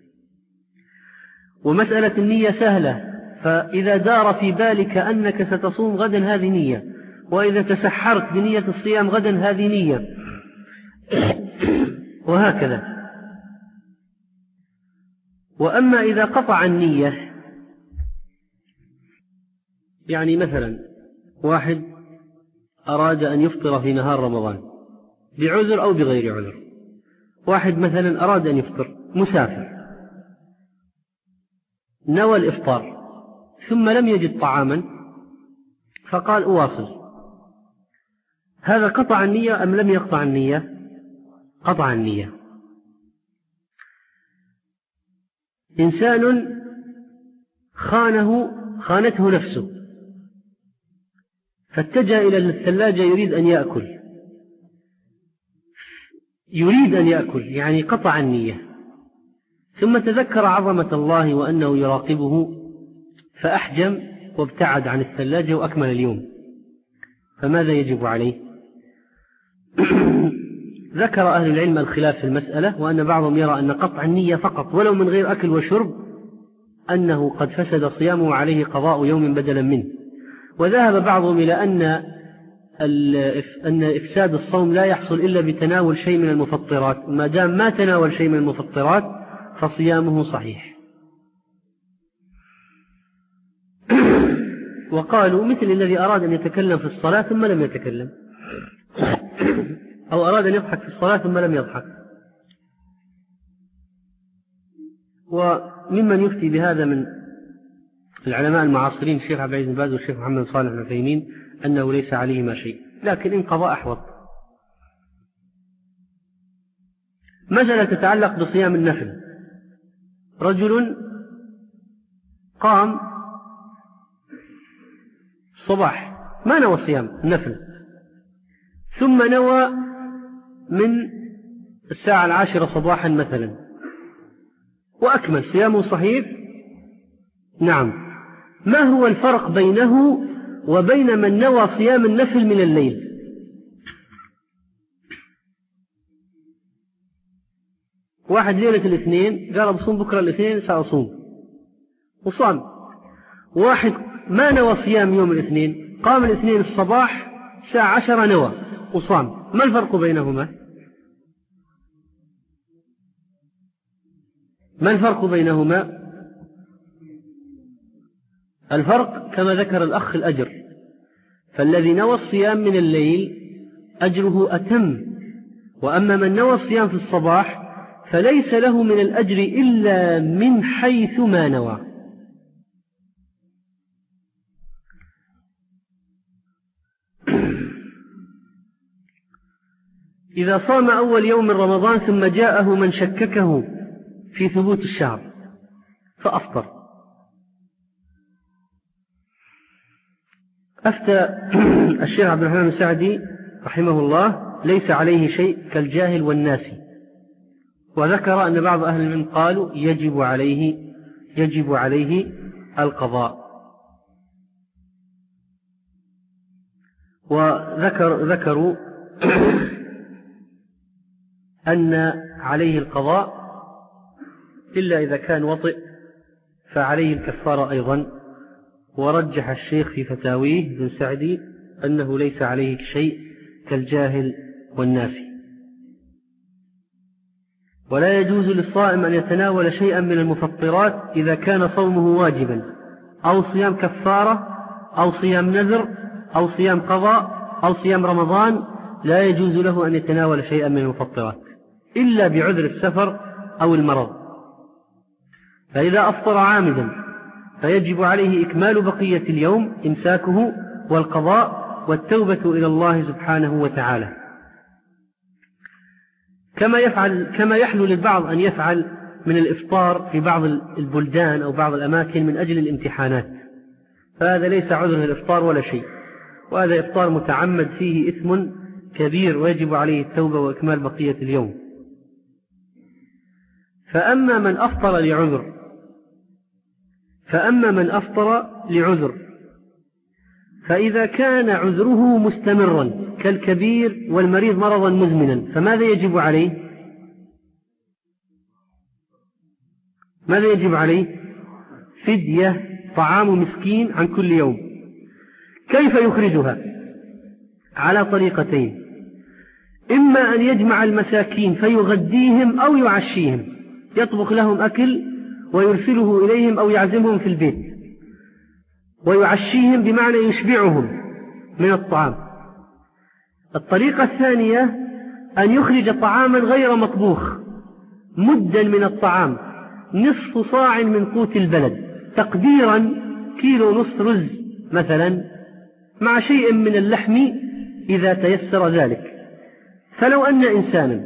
ومسألة النية سهلة، فإذا دار في بالك أنك ستصوم غدا هذه نية، وإذا تسحرت بنية الصيام غدا هذه نية، وهكذا. وأما إذا قطع النية، يعني مثلا واحد أراد أن يفطر في نهار رمضان بعذر أو بغير عذر، واحد مثلا أراد أن يفطر مسافر نوى الإفطار ثم لم يجد طعاما فقال أواصل، هذا قطع النية أم لم يقطع النية؟ قطع النية. إنسان خانه خانته نفسه فاتجه إلى الثلاجة يريد أن يأكل يريد أن يأكل يعني قطع النية، ثم تذكر عظمة الله وأنه يراقبه فأحجم وابتعد عن الثلاجة وأكمل اليوم، فماذا يجب عليه؟ ذكر أهل العلم الخلاف في المسألة، وأن بعضهم يرى أن قطع النية فقط ولو من غير أكل وشرب أنه قد فسد صيامه وعليه قضاء يوم بدلا منه. وذهب بعضهم إلى أن أن إفساد الصوم لا يحصل إلا بتناول شيء من المفطرات، ما دام ما تناول شيء من المفطرات فصيامه صحيح. وقالوا مثل الذي أراد أن يتكلم في الصلاة ثم لم يتكلم، أو أراد أن يضحك في الصلاة ثم لم يضحك. وممن يفتي بهذا من العلماء المعاصرين الشيخ عبد العزيز بن باز والشيخ محمد صالح بن عثيمين أنه ليس عليهما شيء، لكن إن قضى أحوط. مسألة تتعلق بصيام النفل، رجل قام الصباح ما نوى صيام النفل، ثم نوى من الساعة العاشرة صباحا مثلا وأكمل صيامه صحيح. نعم. ما هو الفرق بينه وبين من نوى صيام النفل من الليل؟ واحد ليلة الاثنين قال بصوم بكرة الاثنين سأصوم وصام، واحد ما نوى صيام يوم الاثنين قام الاثنين الصباح الساعة عشرة نوى وصام، ما الفرق بينهما؟ ما الفرق بينهما؟ الفرق كما ذكر الأخ الأجر، فالذي نوى الصيام من الليل أجره أتم، وأما من نوى الصيام في الصباح فليس له من الأجر إلا من حيث ما نوى. إذا صام أول يوم من رمضان ثم جاءه من شككه في ثبوت الشهر فأفطر، أفتى الشيخ عبد الرحمن السعدي رحمه الله ليس عليه شيء كالجاهل والناسي، وذكر أن بعض أهل العلم قالوا يجب عليه يجب عليه القضاء، وذكر ذكروا أن عليه القضاء إلا إذا كان وطئ فعليه الكفارة أيضا. ورجح الشيخ في فتاويه بن سعدي أنه ليس عليه شيء كالجاهل والناسي. ولا يجوز للصائم أن يتناول شيئا من المفطرات إذا كان صومه واجبا أو صيام كفارة أو صيام نذر أو صيام قضاء أو صيام رمضان، لا يجوز له أن يتناول شيئا من المفطرات إلا بعذر السفر أو المرض. فإذا أفطر عامدا فيجب عليه إكمال بقية اليوم، إمساكه والقضاء والتوبة إلى الله سبحانه وتعالى، كما يفعل كما يحلو للبعض أن يفعل من الإفطار في بعض البلدان أو بعض الأماكن من أجل الامتحانات، فهذا ليس عذر للإفطار ولا شيء، وهذا إفطار متعمد فيه إثم كبير ويجب عليه التوبة وإكمال بقية اليوم. فأما من أفطر لعذر فأما من أفطر لعذر فإذا كان عذره مستمرا كالكبير والمريض مرضا مزمنا فماذا يجب عليه؟ ماذا يجب عليه؟ فدية طعام مسكين عن كل يوم. كيف يخرجها؟ على طريقتين: إما أن يجمع المساكين فيغديهم أو يعشيهم، يطبخ لهم أكل ويرسله إليهم أو يعزمهم في البيت، ويعشيهم بمعنى يشبعهم من الطعام. الطريقة الثانية أن يخرج طعاما غير مطبوخ، مدا من الطعام، نصف صاع من قوت البلد، تقديرا كيلو نصف رز مثلا، مع شيء من اللحم إذا تيسر ذلك. فلو أن إنسانا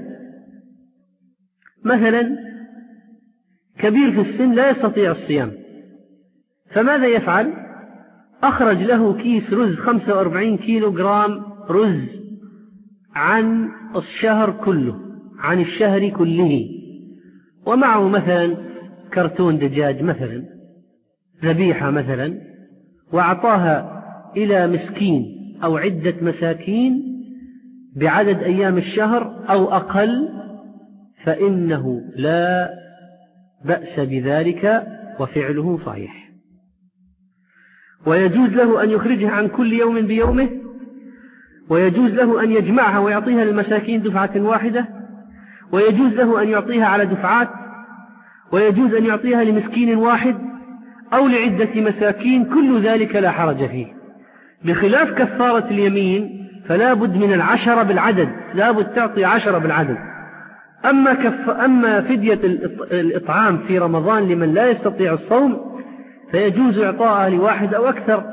مثلا كبير في السن لا يستطيع الصيام، فماذا يفعل؟ أخرج له كيس رز خمسة وأربعين كيلو جرام رز عن الشهر كله، عن الشهر كله، ومعه مثلا كرتون دجاج مثلا، ذبيحة مثلا، وأعطاها إلى مسكين أو عدة مساكين بعدد أيام الشهر أو أقل، فإنه لا بأس بذلك وفعله صحيح. ويجوز له أن يخرجها عن كل يوم بيومه، ويجوز له أن يجمعها ويعطيها للمساكين دفعة واحدة، ويجوز له أن يعطيها على دفعات، ويجوز أن يعطيها لمسكين واحد أو لعدة مساكين، كل ذلك لا حرج فيه. بخلاف كفارة اليمين فلا بد من العشرة بالعدد، لا بد تعطي عشرة بالعدد. أما, كف أما فدية الإطعام في رمضان لمن لا يستطيع الصوم فيجوز إعطاءها لواحد أو أكثر.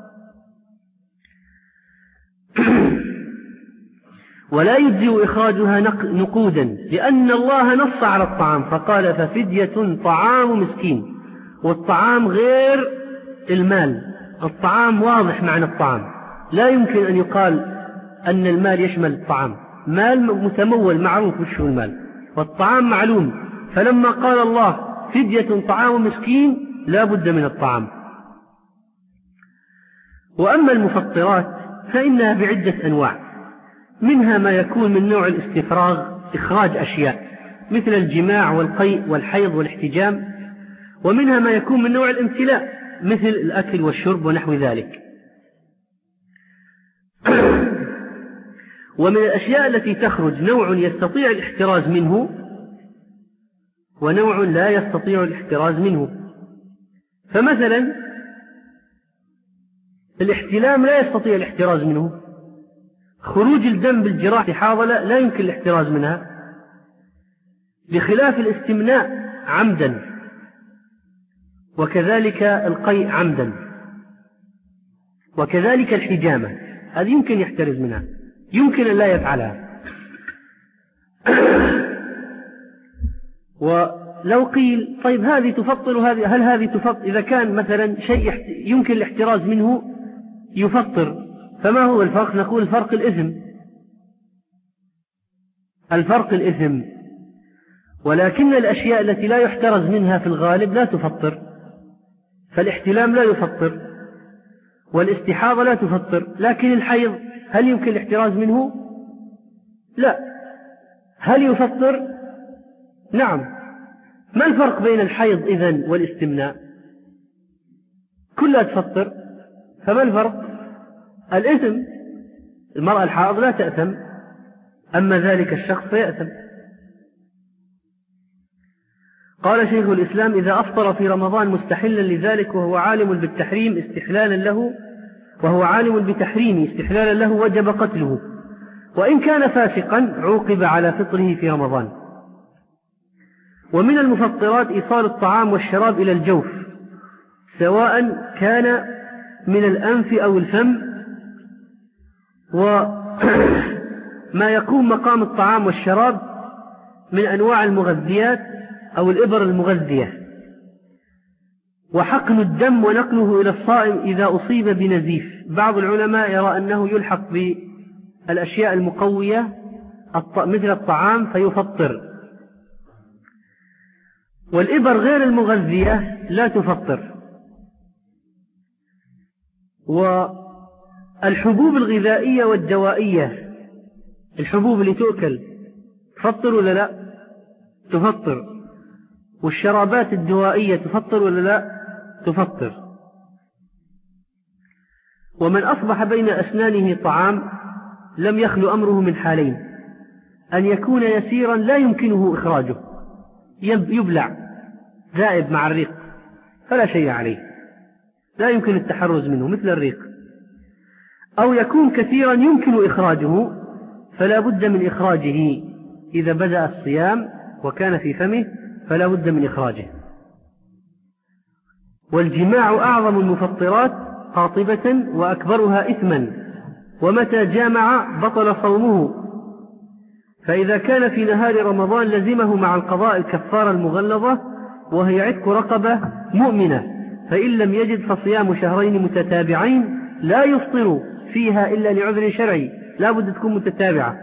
ولا يجزئ إخراجها نقودا، لأن الله نص على الطعام فقال ففدية طعام مسكين، والطعام غير المال، الطعام واضح معنى الطعام، لا يمكن أن يقال أن المال يشمل الطعام، مال متمول معروف وش هو المال، والطعام معلوم. فلما قال الله فدية طعام مسكين لا بد من الطعام. وأما المفطرات فإنها بعدة أنواع، منها ما يكون من نوع الاستفراغ، إخراج أشياء مثل الجماع والقيء والحيض والاحتجام، ومنها ما يكون من نوع الامتلاء مثل الأكل والشرب ونحو ذلك. ومن الأشياء التي تخرج نوع يستطيع الاحتراز منه ونوع لا يستطيع الاحتراز منه. فمثلا الاحتلام لا يستطيع الاحتراز منه، خروج الدم بالجراح حاضلة لا يمكن الاحتراز منها، بخلاف الاستمناء عمدا، وكذلك القيء عمدا، وكذلك الحجامة، هذه يمكن يحترز منها، يمكن أن لا يفعلها. ولو قيل طيب هذه تفطر هذه، هل هذه تفطر؟ إذا كان مثلا شيء يمكن الاحتراز منه يفطر. فما هو الفرق؟ نقول الفرق الإثم، الفرق الإثم. ولكن الأشياء التي لا يحترز منها في الغالب لا تفطر، فالاحتلام لا يفطر، والاستحاضة لا تفطر. لكن الحيض هل يمكن الاحتراز منه؟ لا. هل يفطر؟ نعم. ما الفرق بين الحيض إذن والاستمناء؟ كلها تفطر، فما الفرق؟ الإثم. المرأة الحائض لا تأثم، أما ذلك الشخص فيأثم. قال شيخ الإسلام: إذا أفطر في رمضان مستحلا لذلك وهو عالم بالتحريم استحلالا له وهو عالم بتحريمه استحلالا له وجب قتله، وإن كان فاسقا عوقب على فطره في رمضان. ومن المفطرات إيصال الطعام والشراب إلى الجوف، سواء كان من الأنف أو الفم، وما يقوم مقام الطعام والشراب من أنواع المغذيات أو الإبر المغذية، وحقن الدم ونقله إلى الصائم إذا أصيب بنزيف. بعض العلماء يرى أنه يلحق بالأشياء المقوية مثل الطعام فيفطر، والإبر غير المغذية لا تفطر. والحبوب الغذائية والدوائية، الحبوب اللي تؤكل تفطر ولا لا؟ تفطر. والشرابات الدوائية تفطر ولا لا؟ تفطر. ومن أصبح بين أسنانه طعام لم يخلو أمره من حالين: أن يكون يسيرا لا يمكنه إخراجه، يبلع ذائب مع الريق فلا شيء عليه، لا يمكن التحرز منه مثل الريق، أو يكون كثيرا يمكن إخراجه فلا بد من إخراجه. إذا بدأ الصيام وكان في فمه فلا بد من إخراجه. والجماع أعظم المفطرات قاطبة وأكبرها إثما، ومتى جامع بطل صومه. فإذا كان في نهار رمضان لزمه مع القضاء الكفارة المغلظة وهي عتق رقبة مؤمنة، فإن لم يجد فصيام شهرين متتابعين لا يفطر فيها إلا لعذر شرعي، لا بد تكون متتابعة.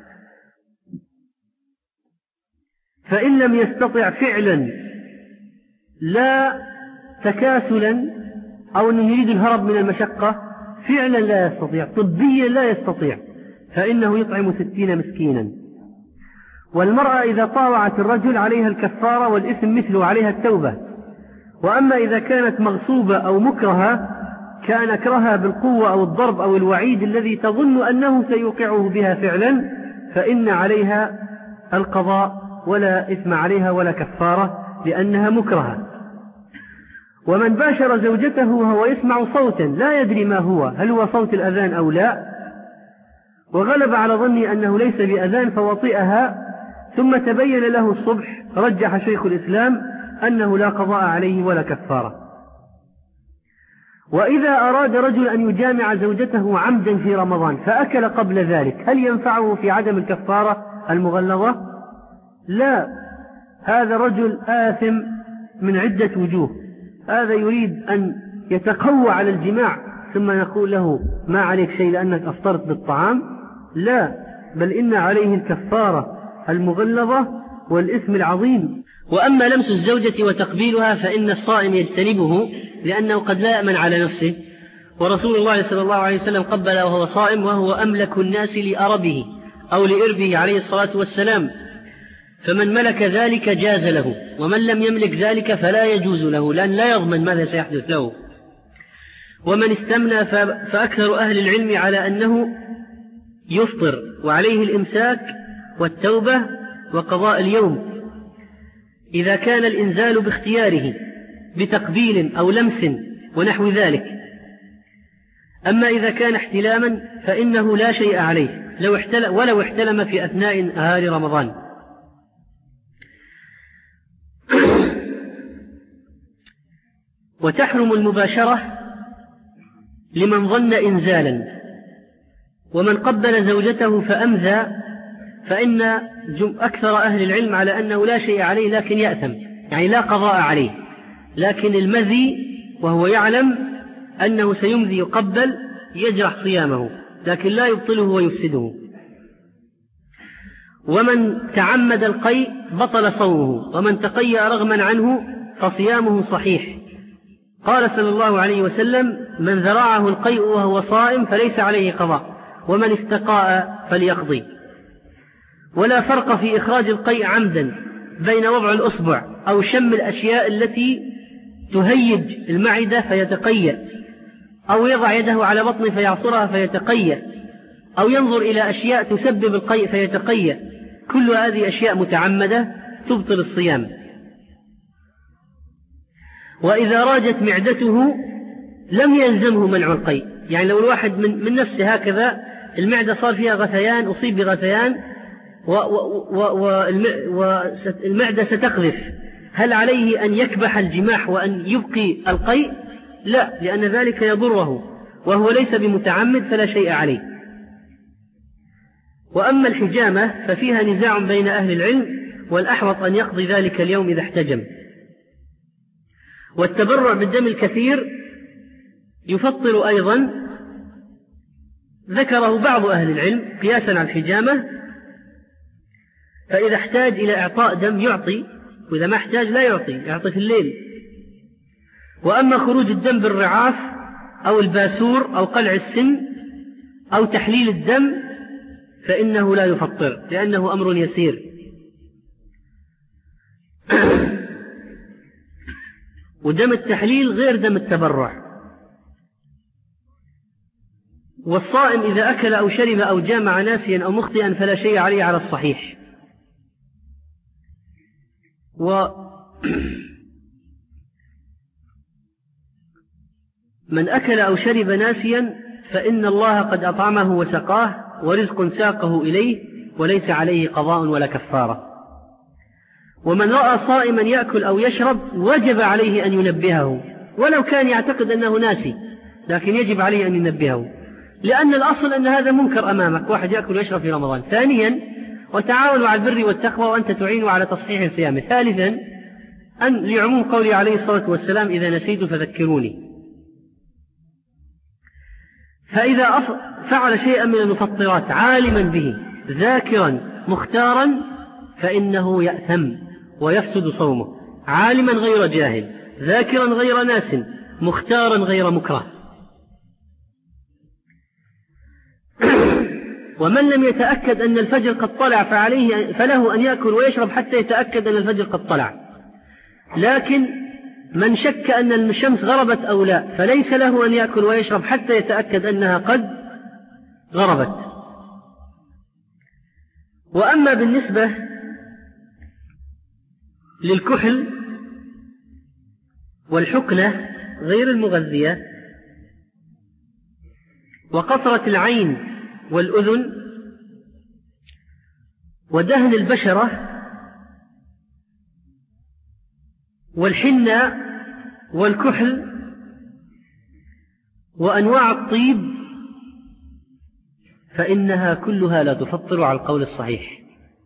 فإن لم يستطع فعلا، لا تكاسلا أو أنه يريد الهرب من المشقة، فعلا لا يستطيع، طبيا لا يستطيع، فإنه يطعم ستين مسكينا. والمرأة إذا طاوعت الرجل عليها الكفارة والإثم مثله عليها التوبة. وأما إذا كانت مغصوبة أو مكرهة كان أكرهها بالقوة أو الضرب أو الوعيد الذي تظن أنه سيوقعه بها فعلا، فإن عليها القضاء ولا إثم عليها ولا كفارة لأنها مكرهة. ومن باشر زوجته وهو يسمع صوتا لا يدري ما هو، هل هو صوت الأذان أو لا، وغلب على ظني أنه ليس بأذان فوطئها ثم تبين له الصبح، رجح شيخ الإسلام أنه لا قضاء عليه ولا كفارة. وإذا أراد رجل أن يجامع زوجته عمدا في رمضان فأكل قبل ذلك، هل ينفعه في عدم الكفارة المغلظة؟ لا، هذا رجل آثم من عدة وجوه. هذا يريد أن يتقوى على الجماع ثم نقول له ما عليك شيء لأنك أفطرت بالطعام، لا، بل إن عليه الكفارة المغلظة والإثم العظيم. وأما لمس الزوجة وتقبيلها فإن الصائم يجتنبه لأنه قد لا يأمن على نفسه، ورسول الله صلى الله عليه وسلم قبل وهو صائم وهو أملك الناس لأربه أو لإربه عليه الصلاة والسلام، فمن ملك ذلك جاز له، ومن لم يملك ذلك فلا يجوز له لأن لا يضمن ماذا سيحدث له. ومن استمنى فأكثر أهل العلم على أنه يفطر وعليه الإمساك والتوبة وقضاء اليوم إذا كان الإنزال باختياره بتقبيل أو لمس ونحو ذلك. أما إذا كان احتلاما فإنه لا شيء عليه لو احتل ولو احتلم في أثناء نهار رمضان. وتحرم المباشرة لمن ظن إنزالا، ومن قبل زوجته فأمذى فإن أكثر أهل العلم على أنه لا شيء عليه لكن يأثم، يعني لا قضاء عليه، لكن المذي وهو يعلم أنه سيمذي يقبل يجرح صيامه لكن لا يبطله ويفسده. ومن تعمد القيء بطل صومه، ومن تقيأ رغما عنه فصيامه صحيح. قال صلى الله عليه وسلم: من ذرعه القيء وهو صائم فليس عليه قضاء، ومن استقاء فليقضي. ولا فرق في إخراج القيء عمدا بين وضع الأصبع أو شم الأشياء التي تهيج المعدة فيتقيأ، أو يضع يده على بطنه فيعصرها فيتقيأ، أو ينظر إلى أشياء تسبب القيء فيتقيأ. كل هذه أشياء متعمدة تبطل الصيام. وإذا راجت معدته لم يلزمه منع القيء، يعني لو الواحد من, من نفسه هكذا المعدة صار فيها غثيان، أصيب بغثيان والمعدة ستقذف، هل عليه أن يكبح الجماح وأن يبقي القيء؟ لا، لأن ذلك يضره وهو ليس بمتعمد فلا شيء عليه. وأما الحجامة ففيها نزاع بين أهل العلم، والأحوط أن يقضي ذلك اليوم إذا احتجم. والتبرع بالدم الكثير يفطر أيضا، ذكره بعض أهل العلم قياسا على الحجامة، فإذا احتاج إلى إعطاء دم يعطي، وإذا ما احتاج لا يعطي، يعطي في الليل. وأما خروج الدم بالرعاف أو الباسور أو قلع السن أو تحليل الدم فإنه لا يفطر، لأنه أمر يسير. ودم التحليل غير دم التبرع. والصائم إذا أكل أو شرب أو جامع ناسيا أو مخطئا فلا شيء عليه على الصحيح. ومن أكل أو شرب ناسيا فإن الله قد أطعمه وسقاه، ورزق ساقه إليه، وليس عليه قضاء ولا كفارة. ومن رأى صائما يأكل أو يشرب وجب عليه أن ينبهه، ولو كان يعتقد أنه ناسي، لكن يجب عليه أن ينبهه، لأن الأصل أن هذا منكر أمامك، واحد يأكل ويشرب في رمضان. ثانيا، وتعاونوا على البر والتقوى وأنت تعينوا على تصحيح صيامه. ثالثا، أن لعموم قوله عليه الصلاة والسلام: إذا نسيت فذكروني. فإذا فعل شيئا من المفطرات عالما به ذاكرا مختارا فإنه يأثم ويفسد صومه، عالما غير جاهل، ذاكرا غير ناس، مختارا غير مكره. ومن لم يتأكد أن الفجر قد طلع فعليه فله أن يأكل ويشرب حتى يتأكد أن الفجر قد طلع. لكن من شك أن الشمس غربت أو لا فليس له أن يأكل ويشرب حتى يتأكد أنها قد غربت. وأما بالنسبة للكحل والحقنة غير المغذية وقطرة العين والأذن ودهن البشرة والحنة والكحل وأنواع الطيب فإنها كلها لا تفطر على القول الصحيح.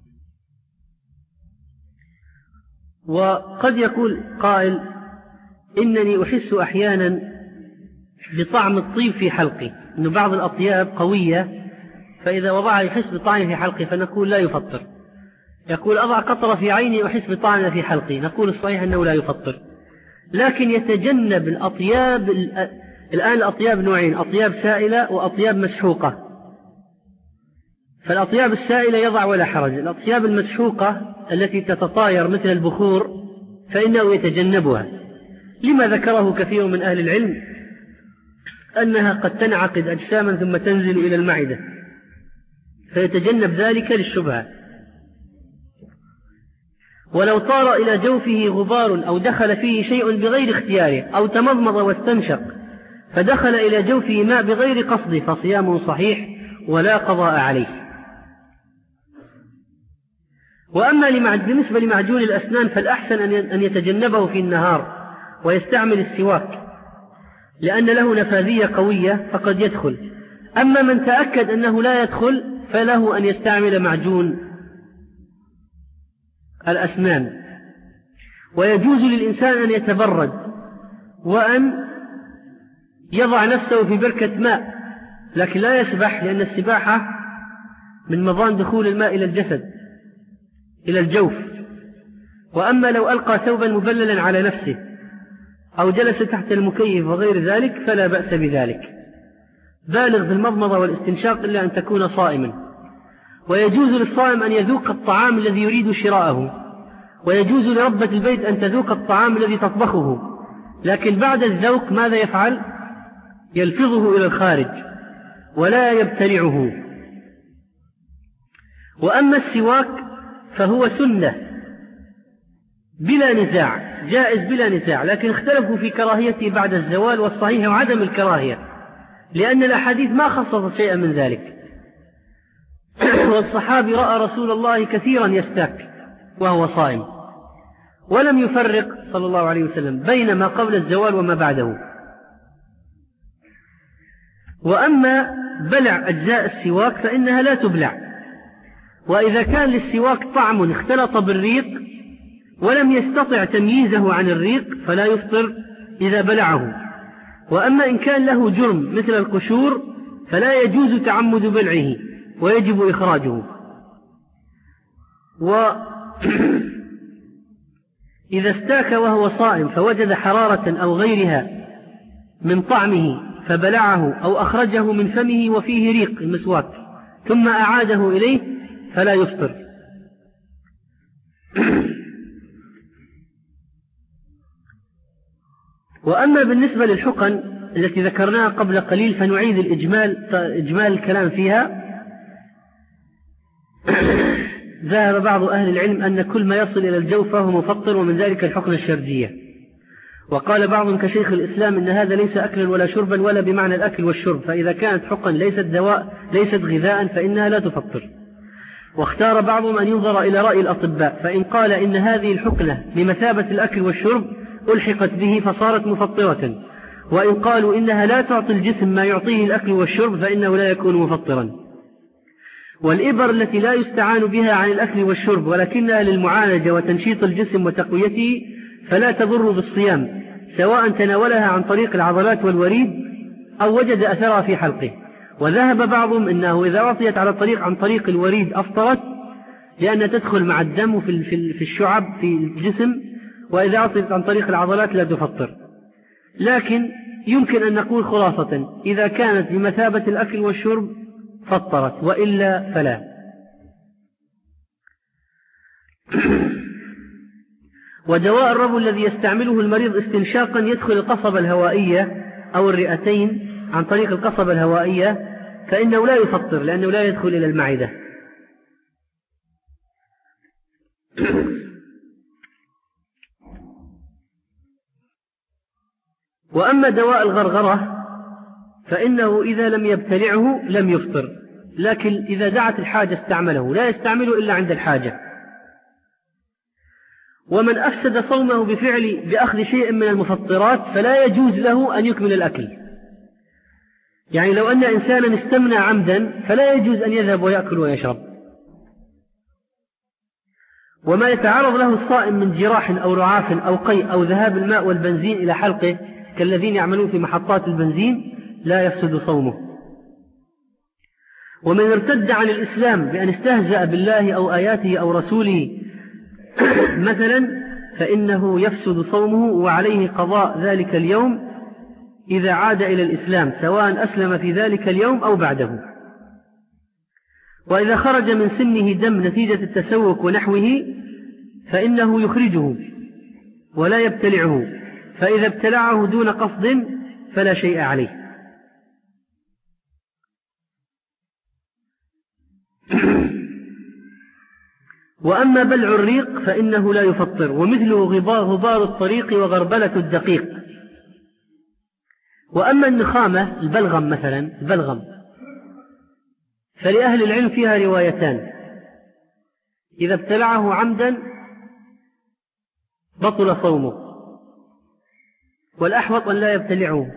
وقد يقول قائل: إنني أحس أحيانا بطعم الطيب في حلقي، إن بعض الأطياب قوية فإذا وضعها يحس بطعم في حلقي، فنقول لا يفطر. يقول: أضع قطرة في عيني وأحس بطعم في حلقي، نقول الصحيح أنه لا يفطر. لكن يتجنب الأطياب. الآن الأطياب نوعين: أطياب سائلة وأطياب مسحوقة. فالأطياب السائلة يضع ولا حرج، الأطياب المسحوقة التي تتطاير مثل البخور فإنه يتجنبها، لما ذكره كثير من أهل العلم أنها قد تنعقد أجساما ثم تنزل إلى المعدة، فيتجنب ذلك للشبهة. ولو طار إلى جوفه غبار أو دخل فيه شيء بغير اختياره أو تمضمض واستنشق فدخل إلى جوفه ماء بغير قصد فصيامه صحيح ولا قضاء عليه. وأما بالنسبة لمعجون الأسنان فالأحسن أن يتجنبه في النهار ويستعمل السواك، لأن له نفاذية قوية فقد يدخل. أما من تأكد أنه لا يدخل فله أن يستعمل معجون الأسنان. ويجوز للإنسان أن يتبرد وأن يضع نفسه في بركة ماء لكن لا يسبح، لأن السباحة من مضان دخول الماء إلى الجسد إلى الجوف. وأما لو ألقى ثوبا مبللا على نفسه أو جلس تحت المكيف وغير ذلك فلا بأس بذلك. بالغ في المضمضة والاستنشاق إلا أن تكون صائما. ويجوز للصائم أن يذوق الطعام الذي يريد شراءه، ويجوز لربة البيت أن تذوق الطعام الذي تطبخه، لكن بعد الذوق ماذا يفعل؟ يلفظه إلى الخارج ولا يبتلعه. وأما السواك فهو سنة بلا نزاع، جائز بلا نزاع، لكن اختلفوا في كراهيته بعد الزوال، والصحيح وعدم الكراهية، لأن الأحاديث ما خصصت شيئا من ذلك. والصحابي رأى رسول الله كثيرا يستاك وهو صائم، ولم يفرق صلى الله عليه وسلم بين ما قبل الزوال وما بعده. وأما بلع أجزاء السواك فإنها لا تبلع، وإذا كان للسواك طعم اختلط بالريق ولم يستطع تمييزه عن الريق فلا يفطر إذا بلعه. وأما إن كان له جرم مثل القشور فلا يجوز تعمد بلعه ويجب إخراجه. وإذا استاك وهو صائم فوجد حرارة أو غيرها من طعمه فبلعه أو أخرجه من فمه وفيه ريق المسواك ثم أعاده إليه فلا يفطر. وأما بالنسبة للحقن التي ذكرناها قبل قليل فنعيد الإجمال إجمال الكلام فيها. ذهب بعض أهل العلم أن كل ما يصل إلى الجوف فهو مفطر، ومن ذلك الحقن الشرجية. وقال بعضهم كشيخ الإسلام إن هذا ليس أكلا ولا شربا ولا بمعنى الأكل والشرب، فإذا كانت حقن ليست دواء ليست غذاء فإنها لا تفطر. واختار بعضهم أن ينظر إلى رأي الأطباء، فإن قال إن هذه الحقنة بمثابة الأكل والشرب ألحقت به فصارت مفطرة، وإن قالوا إنها لا تعطي الجسم ما يعطيه الأكل والشرب فإنه لا يكون مفطرا. والإبر التي لا يستعان بها عن الأكل والشرب ولكنها للمعالجة وتنشيط الجسم وتقويته فلا تضر بالصيام، سواء تناولها عن طريق العضلات والوريد أو وجد أثرها في حلقه. وذهب بعضهم إنه إذا أعطيت على الطريق عن طريق الوريد أفطرت، لأن تدخل مع الدم في الشعب في الجسم، وإذا أعطيت عن طريق العضلات لا تفطر. لكن يمكن أن نقول خلاصة إذا كانت بمثابة الأكل والشرب فطرت، وإلا فلا. ودواء الربو الذي يستعمله المريض استنشاقا يدخل القصبة الهوائية أو الرئتين عن طريق القصبة الهوائية فإنه لا يفطر، لأنه لا يدخل إلى المعدة. وأما دواء الغرغرة فإنه إذا لم يبتلعه لم يفطر، لكن إذا دعت الحاجة استعمله، لا يستعمله إلا عند الحاجة. ومن أفسد صومه بفعل بأخذ شيء من المفطرات فلا يجوز له أن يكمل الأكل. يعني لو أن إنسانا استمنى عمدا فلا يجوز أن يذهب ويأكل ويشرب. وما يتعرض له الصائم من جراح أو رعاف أو قيء أو ذهاب الماء والبنزين إلى حلقه كالذين يعملون في محطات البنزين لا يفسد صومه. ومن ارتد عن الإسلام بأن استهزأ بالله أو آياته أو رسوله مثلا فإنه يفسد صومه وعليه قضاء ذلك اليوم إذا عاد إلى الإسلام، سواء أسلم في ذلك اليوم أو بعده. وإذا خرج من سنه دم نتيجة التسوك ونحوه فإنه يخرجه ولا يبتلعه، فإذا ابتلعه دون قصد فلا شيء عليه. وأما بلع الريق فإنه لا يفطر، ومثله غبار الطريق وغربلة الدقيق. وأما النخامة البلغم مثلا البلغم فلأهل العلم فيها روايتان: إذا ابتلعه عمدا بطل صومه، والأحوط أن لا يبتلعه.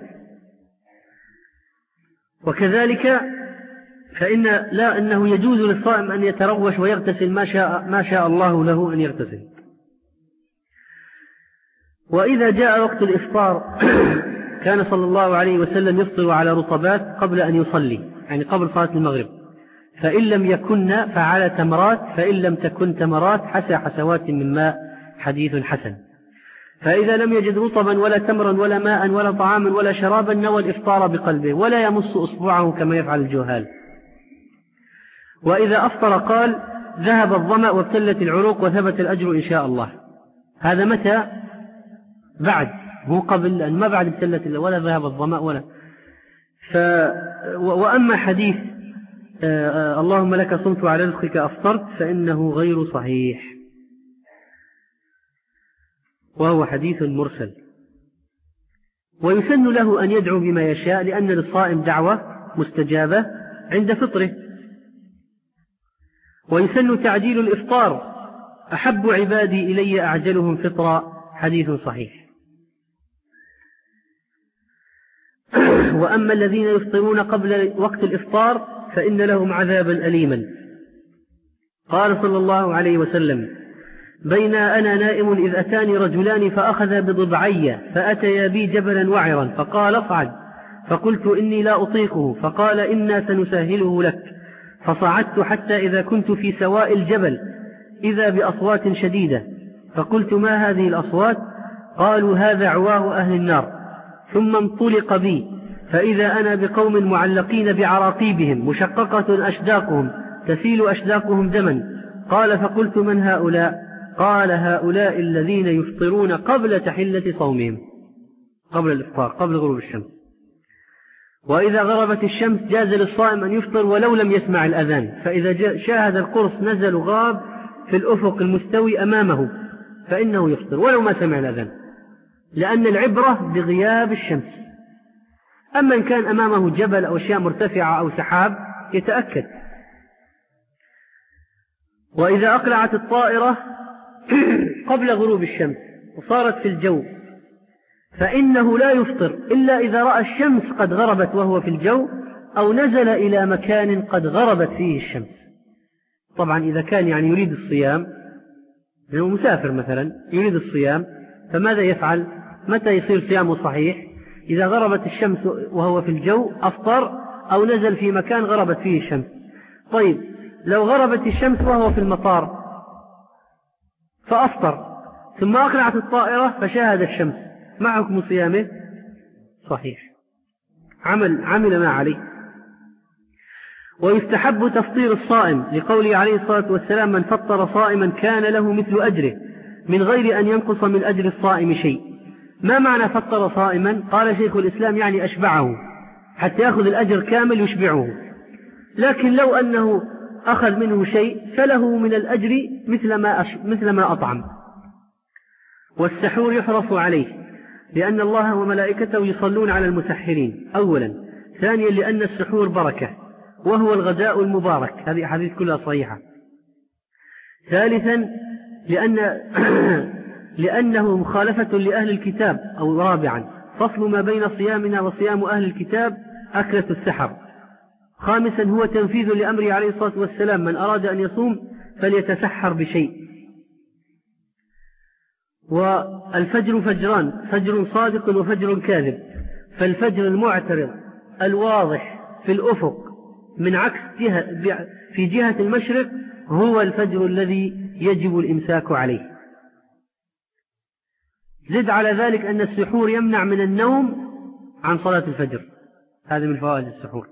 وكذلك فإن لا أنه يجوز للصائم أن يتروش ويغتسل ما شاء, ما شاء الله له أن يغتسل. وإذا جاء وقت الإفطار كان صلى الله عليه وسلم يفطر على رطبات قبل أن يصلي، يعني قبل صلاة المغرب، فإن لم يكن فعلى تمرات، فإن لم تكن تمرات حسى حسوات من ماء، حديث حسن. فإذا لم يجد رطبا ولا تمرا ولا ماء ولا طعاما ولا شرابا نوى الإفطار بقلبه ولا يمص أصبعه كما يفعل الجهال. وإذا أفطر قال ذهب الظمأ وابتلت العروق وثبت الأجر إن شاء الله. هذا متى؟ بعد، مو قبل، لأن ما بعد ابتلت ولا ذهب الظمأ ولا ف... وأما حديث آه اللهم لك صمت على رزقك أفطرت فإنه غير صحيح، وهو حديث مرسل. ويسن له أن يدعو بما يشاء، لأن للصائم دعوة مستجابة عند فطره. ويسن تعجيل الإفطار، أحب عبادي إلي أعجلهم فطرا، حديث صحيح. وأما الذين يفطرون قبل وقت الإفطار فإن لهم عذابا أليما. قال صلى الله عليه وسلم بين أنا نائم إذ أتاني رجلان فأخذ بضبعي فأتيا بي جبلا وعرا فقال اصعد، فقلت إني لا أطيقه، فقال إنا سنسهله لك، فصعدت حتى إذا كنت في سواء الجبل إذا بأصوات شديدة، فقلت ما هذه الأصوات؟ قالوا هذا عواه أهل النار. ثم انطلق بي فإذا أنا بقوم معلقين بعراقيبهم مشققة أشداقهم تسيل أشداقهم دما. قال فقلت من هؤلاء؟ قال هؤلاء الذين يفطرون قبل تحلة صومهم، قبل الإفطار، قبل غروب الشمس. وإذا غربت الشمس جاز للصائم أن يفطر ولو لم يسمع الأذان، فإذا شاهد القرص نزل غاب في الأفق المستوي أمامه فإنه يفطر ولو ما سمع الأذان، لأن العبرة بغياب الشمس. أما إن كان أمامه جبل أو أشياء مرتفعة أو سحاب يتأكد. وإذا أقلعت الطائرة قبل غروب الشمس وصارت في الجو فإنه لا يفطر إلا إذا رأى الشمس قد غربت وهو في الجو، أو نزل إلى مكان قد غربت فيه الشمس. طبعا إذا كان يعني يريد الصيام، يعني مسافر مثلا يريد الصيام، فماذا يفعل؟ متى يصير صيامه صحيح؟ إذا غربت الشمس وهو في الجو أفطر، أو نزل في مكان غربت فيه الشمس. طيب لو غربت الشمس وهو في المطار فأفطر، ثم أقلعت الطائرة فشاهد الشمس، ما حكم صيامه؟ صحيح، عمل عمل ما عليه. ويستحب تفطير الصائم لقوله عليه الصلاة والسلام من فطر صائما كان له مثل أجره من غير أن ينقص من أجر الصائم شيء. ما معنى فطر صائما؟ قال شيخ الإسلام يعني أشبعه حتى يأخذ الأجر كامل يشبعه، لكن لو أنه أخذ منه شيء فله من الأجر مثل ما, أش... مثل ما أطعم. والسحور يحرص عليه لأن الله وملائكته يصلون على المسحرين أولا، ثانيا لأن السحور بركة وهو الغداء المبارك، هذه حديث كلها صحيحة. ثالثا لأن لأنه مخالفة لأهل الكتاب. أو رابعا فصل ما بين صيامنا وصيام أهل الكتاب أكلة السحر. خامسا هو تنفيذ لأمره عليه الصلاة والسلام من أراد أن يصوم فليتسحر بشيء. والفجر فجران، فجر صادق وفجر كاذب، فالفجر المعترض الواضح في الأفق من عكس جهة في جهة المشرق هو الفجر الذي يجب الإمساك عليه. زد على ذلك أن السحور يمنع من النوم عن صلاة الفجر، هذا من فوائد السحور.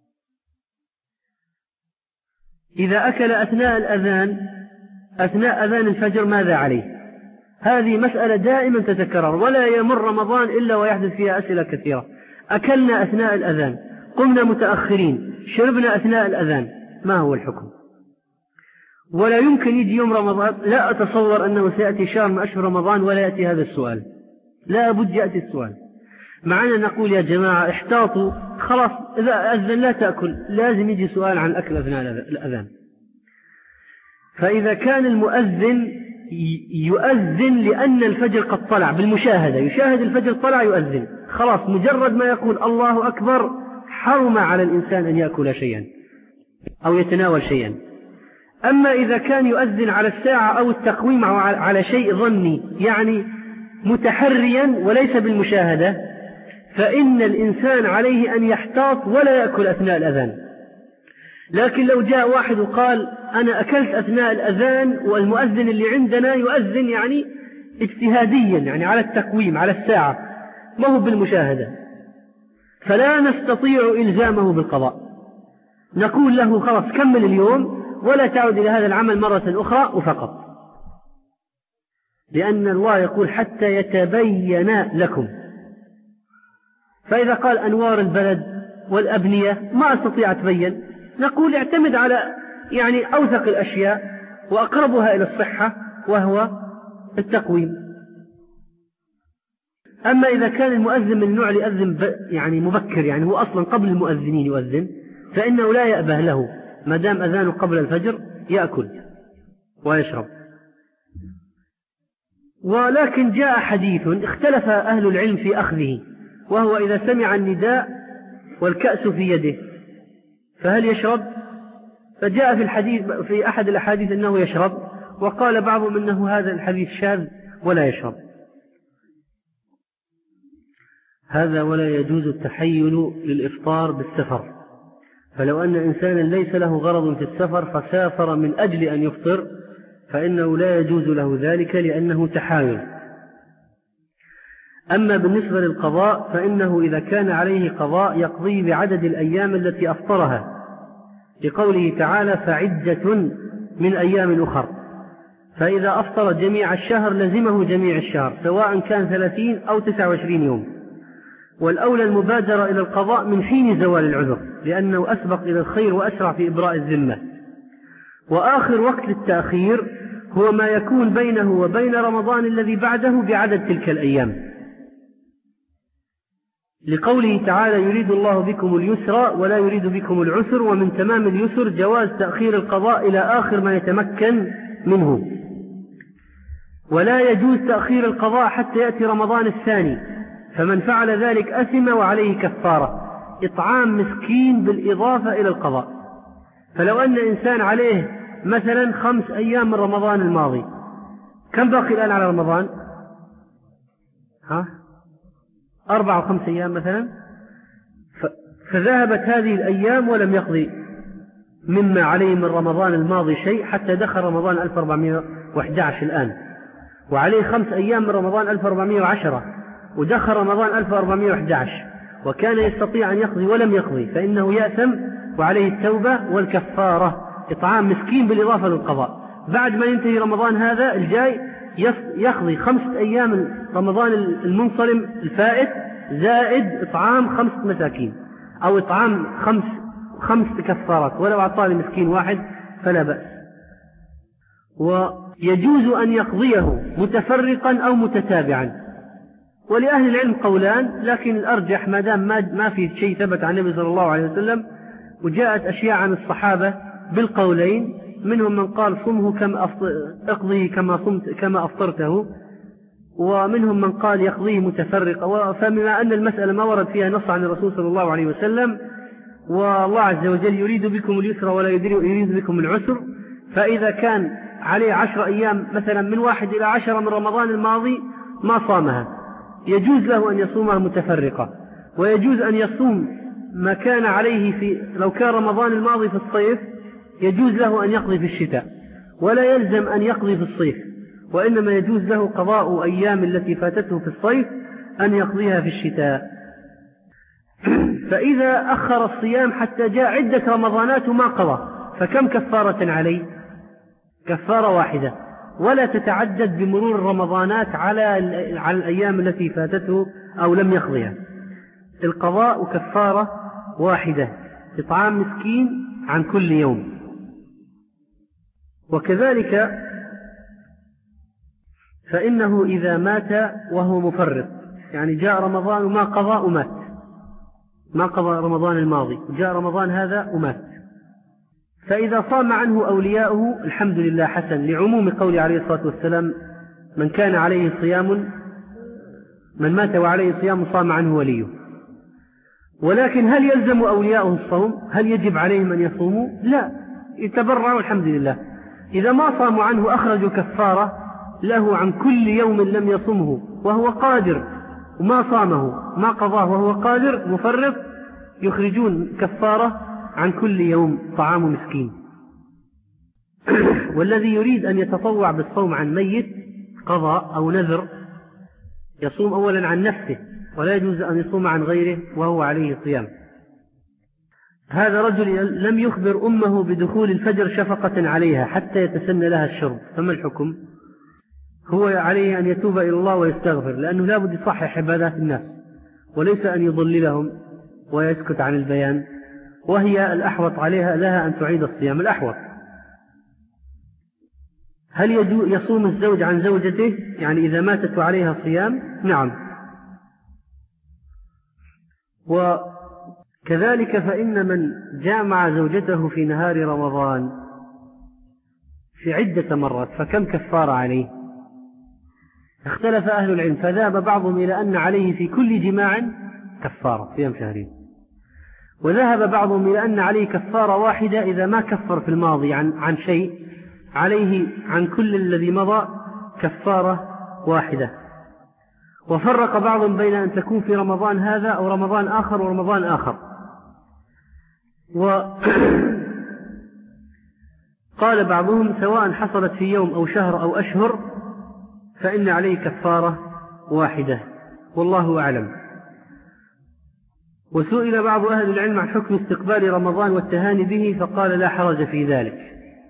إذا أكل أثناء الأذان أثناء أذان الفجر ماذا عليه؟ هذه مسألة دائما تتكرر ولا يمر رمضان إلا ويحدث فيها أسئلة كثيرة. أكلنا أثناء الأذان، قمنا متأخرين، شربنا أثناء الأذان، ما هو الحكم؟ ولا يمكن يجي يوم رمضان، لا أتصور أنه سيأتي شهر من أشهر رمضان ولا يأتي هذا السؤال، لا بد يأتي السؤال. معنا نقول يا جماعة احتاطوا، خلاص إذا أذن لا تأكل، لازم يجي سؤال عن الأكل أثناء الأذان. فإذا كان المؤذن يؤذن لأن الفجر قد طلع بالمشاهدة، يشاهد الفجر طلع يؤذن، خلاص مجرد ما يقول الله أكبر حرم على الإنسان أن يأكل شيئا أو يتناول شيئا. أما إذا كان يؤذن على الساعة أو التقويم أو على شيء ظني يعني متحريا وليس بالمشاهدة، فإن الإنسان عليه أن يحتاط ولا يأكل أثناء الأذان. لكن لو جاء واحد وقال أنا أكلت أثناء الأذان والمؤذن اللي عندنا يؤذن يعني اجتهاديا، يعني على التقويم على الساعة، ما هو بالمشاهدة، فلا نستطيع إلزامه بالقضاء. نقول له خلاص كمل اليوم ولا تعود إلى هذا العمل مرة أخرى وفقط، لأن الله يقول حتى يتبين لكم. فإذا قال أنوار البلد والأبنية ما أستطيع أتبين، نقول اعتمد على يعني أوثق الأشياء وأقربها إلى الصحة وهو التقويم. أما إذا كان المؤذن من النوع اللي يؤذن يعني مبكر، يعني هو أصلا قبل المؤذنين يؤذن، فإنه لا يأبه له ما دام أذانه قبل الفجر يأكل ويشرب. ولكن جاء حديث اختلف أهل العلم في أخذه، وهو إذا سمع النداء والكأس في يده فهل يشرب؟ فجاء في الحديث في أحد الأحاديث أنه يشرب، وقال بعضهم أنه هذا الحديث شاذ ولا يشرب. هذا ولا يجوز التحيل للإفطار بالسفر. فلو أن إنسانا ليس له غرض في السفر فسافر من أجل أن يفطر فإنه لا يجوز له ذلك لأنه تحايل. أما بالنسبة للقضاء فإنه إذا كان عليه قضاء يقضي بعدد الأيام التي أفطرها، لقوله تعالى فعدة من أيام أخر. فإذا أفطر جميع الشهر لزمه جميع الشهر سواء كان ثلاثين أو تسعة وعشرين يوم. والأولى المبادرة إلى القضاء من حين زوال العذر لأنه أسبق إلى الخير وأسرع في إبراء الذمة. وآخر وقت للتأخير هو ما يكون بينه وبين رمضان الذي بعده بعدد تلك الأيام، لقوله تعالى يريد الله بكم اليسر ولا يريد بكم العسر، ومن تمام اليسر جواز تأخير القضاء إلى آخر ما يتمكن منه. ولا يجوز تأخير القضاء حتى يأتي رمضان الثاني، فمن فعل ذلك أثم وعليه كفارة إطعام مسكين بالإضافة إلى القضاء. فلو أن إنسان عليه مثلا خمس أيام من رمضان الماضي، كم باقي الآن على رمضان؟ ها؟ أربع أو خمس أيام مثلا، فذهبت هذه الأيام ولم يقضي مما عليه من رمضان الماضي شيء حتى دخل رمضان ألف وأربعمائة وأحد عشر الآن، وعليه خمس أيام من رمضان ألف وأربعمائة وعشرة ودخل رمضان ألف وأربعمائة وأحد عشر وكان يستطيع أن يقضي ولم يقضي، فإنه يأثم وعليه التوبة والكفارة إطعام مسكين بالإضافة للقضاء. بعد ما ينتهي رمضان هذا الجاي يقضي خمسة أيام رمضان المنصرم الفائت زائد إطعام خمسة مساكين أو إطعام خمس خمس كفارات، ولو أعطاه مسكين واحد فلا بأس. ويجوز أن يقضيه متفرقا أو متتابعا، ولأهل العلم قولان، لكن الأرجح ما دام ما في شيء ثبت عن النبي صلى الله عليه وسلم وجاءت أشياء عن الصحابة بالقولين، منهم من قال صمه كما اقضيه كما صمت كما أفطرته، ومنهم من قال يقضيه متفرقا. فبما أن المسألة ما ورد فيها نص عن الرسول صلى الله عليه وسلم، والله عز وجل يريد بكم اليسر ولا يريد بكم العسر، فإذا كان عليه عشر أيام مثلا من واحد إلى عشرة من رمضان الماضي ما صامها يجوز له أن يصومها متفرقة، ويجوز أن يصوم ما كان عليه في لو كان رمضان الماضي في الصيف يجوز له أن يقضي في الشتاء، ولا يلزم أن يقضي في الصيف، وإنما يجوز له قضاء أيام التي فاتته في الصيف أن يقضيها في الشتاء. فإذا أخر الصيام حتى جاء عدة رمضانات وما قضى فكم كفارة عليه؟ كفارة واحدة، ولا تتعدد بمرور الرمضانات على على الأيام التي فاتته أو لم يقضيها. القضاء كفارة واحدة إطعام مسكين عن كل يوم. وكذلك فإنه إذا مات وهو مفرط، يعني جاء رمضان وما قضى ومات، ما قضى رمضان الماضي وجاء رمضان هذا ومات، فإذا صام عنه أولياؤه الحمد لله حسن، لعموم قول عليه الصلاة والسلام من كان عليه صيام من مات وعليه صيام صام عنه وليه. ولكن هل يلزم أولياؤه الصوم؟ هل يجب عليهم أن يصوموا؟ لا، يتبرعوا الحمد لله. إذا ما صاموا عنه أخرجوا كفارة له عن كل يوم لم يصمه وهو قادر وما صامه ما قضاه وهو قادر مفرط يخرجون كفارة عن كل يوم طعام مسكين. والذي يريد أن يتطوع بالصوم عن ميت قضاء أو نذر يصوم أولا عن نفسه، ولا يجوز أن يصوم عن غيره وهو عليه صيام. هذا رجل لم يخبر أمه بدخول الفجر شفقة عليها حتى يتسنى لها الشرب، فما الحكم؟ هو عليه أن يتوب إلى الله ويستغفر، لأنه لا بد يصحح عبادات الناس وليس أن يضللهم ويسكت عن البيان، وهي الأحوط عليها لها أن تعيد الصيام الأحوط. هل يصوم الزوج عن زوجته يعني إذا ماتت عليها صيام؟ نعم. وكذلك فإن من جامع زوجته في نهار رمضان في عدة مرات فكم كفارة عليه؟ اختلف أهل العلم، فذهب بعضهم إلى أن عليه في كل جماع كفارة صيام شهرين، وذهب بعضهم إلى أن عليه كفارة واحدة إذا ما كفر في الماضي عن, عن شيء، عليه عن كل الذي مضى كفارة واحدة. وفرق بعضهم بين أن تكون في رمضان هذا أو رمضان آخر ورمضان آخر. وقال بعضهم سواء حصلت في يوم أو شهر أو أشهر فإن عليه كفارة واحدة، والله أعلم. وسئل بعض أهل العلم عن حكم استقبال رمضان والتهاني به فقال لا حرج في ذلك.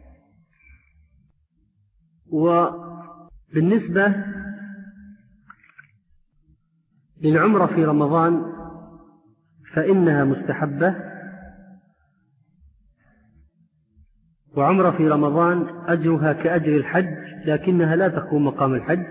وبالنسبة للعمرة في رمضان فإنها مستحبة، وعمرة في رمضان أجرها كأجر الحج لكنها لا تقوم مقام الحج.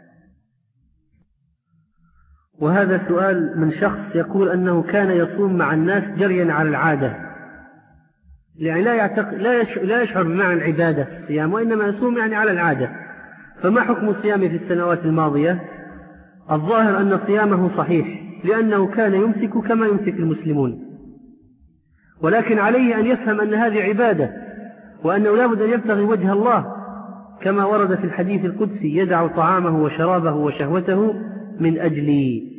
وهذا سؤال من شخص يقول أنه كان يصوم مع الناس جريا على العادة، يعني لا, يعتق... لا يشعر بمعنى العبادة في الصيام، وإنما يصوم يعني على العادة، فما حكم الصيام في السنوات الماضية؟ الظاهر أن صيامه صحيح لأنه كان يمسك كما يمسك المسلمون، ولكن عليه أن يفهم أن هذه عبادة وأنه لا بد أن يبتغي وجه الله كما ورد في الحديث القدسي يدع طعامه وشرابه وشهوته من أجلي.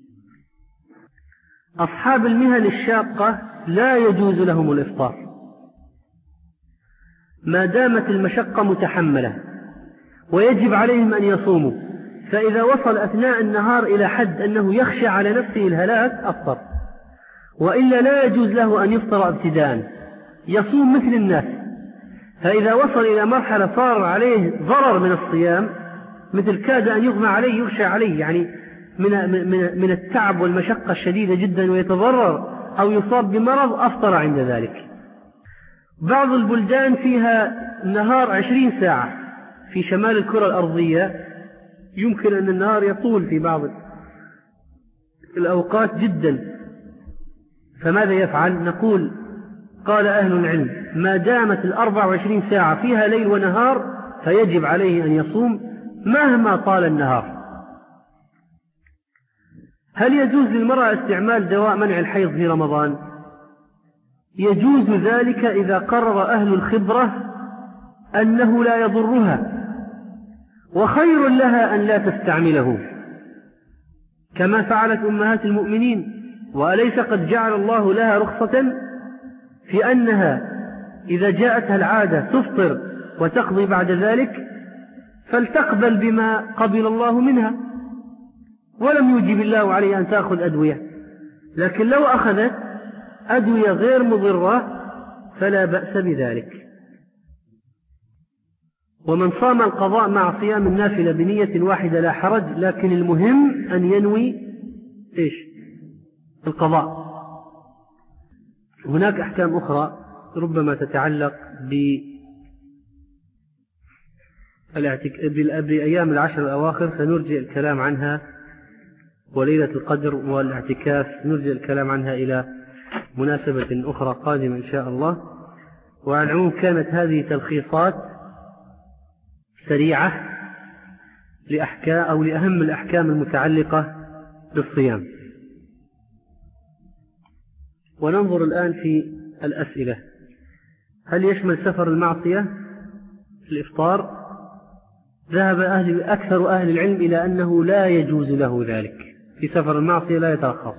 أصحاب المهن الشاقة لا يجوز لهم الإفطار ما دامت المشقة متحملة، ويجب عليهم أن يصوموا، فإذا وصل أثناء النهار إلى حد أنه يخشى على نفسه الهلاك أفطر، وإلا لا يجوز له أن يفطر ابتداء، يصوم مثل الناس. فإذا وصل إلى مرحلة صار عليه ضرر من الصيام مثل كاد أن يغمى عليه يغشى عليه، يعني من, من, من التعب والمشقة الشديدة جدا ويتضرر أو يصاب بمرض، أفطر عند ذلك. بعض البلدان فيها نهار عشرين ساعة، في شمال الكرة الأرضية يمكن أن النهار يطول في بعض الأوقات جدا، فماذا يفعل؟ نقول قال أهل العلم ما دامت الأربع وعشرين ساعة فيها ليل ونهار فيجب عليه أن يصوم مهما طال النهار. هل يجوز للمرأة استعمال دواء منع الحيض في رمضان؟ يجوز ذلك إذا قرر أهل الخبرة أنه لا يضرها، وخير لها أن لا تستعمله كما فعلت أمهات المؤمنين. وأليس قد جعل الله لها رخصة في أنها إذا جاءتها العادة تفطر وتقضي بعد ذلك، فلتقبل بما قبل الله منها، ولم يجب الله عليه أن تأخذ أدوية. لكن لو أخذت أدوية غير مضرة فلا بأس بذلك. ومن صام القضاء مع صيام النافلة بنية واحدة لا حرج، لكن المهم أن ينوي إيش؟ القضاء. هناك أحكام أخرى ربما تتعلق بأيام العشر الأواخر سنرجع الكلام عنها، وليلة القدر والاعتكاف سنرجع الكلام عنها إلى مناسبة أخرى قادمة إن شاء الله. وعلى العموم كانت هذه تلخيصات سريعة لأحكام أو لأهم الأحكام المتعلقة بالصيام. وننظر الآن في الأسئلة. هل يشمل سفر المعصية في الإفطار؟ ذهب أهل أكثر أهل العلم إلى أنه لا يجوز له ذلك، في سفر المعصية لا يترخص.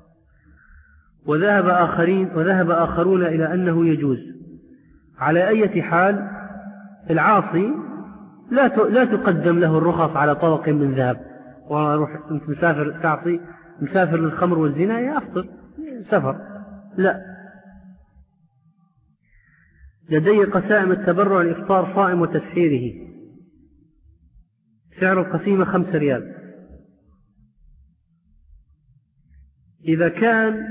وذهب آخرين وذهب آخرون إلى أنه يجوز. على أي حال العاصي لا لا تقدم له الرخص على طبق من ذهب، وروح أنت مسافر تعصي مسافر للخمر والزنا يا أفطر سفر، لا. لدي قسائم التبرع الإفطار صائم وتسحيره، سعر القسيمة خمس ريال. إذا كان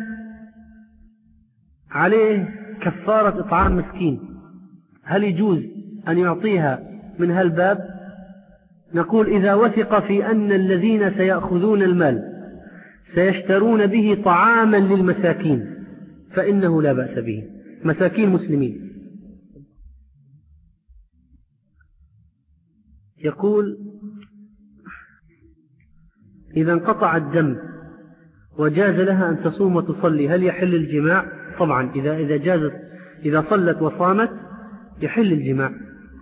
عليه كفارة إطعام مسكين هل يجوز أن يعطيها من هالباب؟ نقول إذا وثق في أن الذين سيأخذون المال سيشترون به طعاما للمساكين فإنه لا بأس به، مساكين مسلمين. يقول إذا انقطع الدم وجاز لها أن تصوم وتصلي هل يحل الجماع؟ طبعا إذا إذا جاز إذا صلت وصامت يحل الجماع.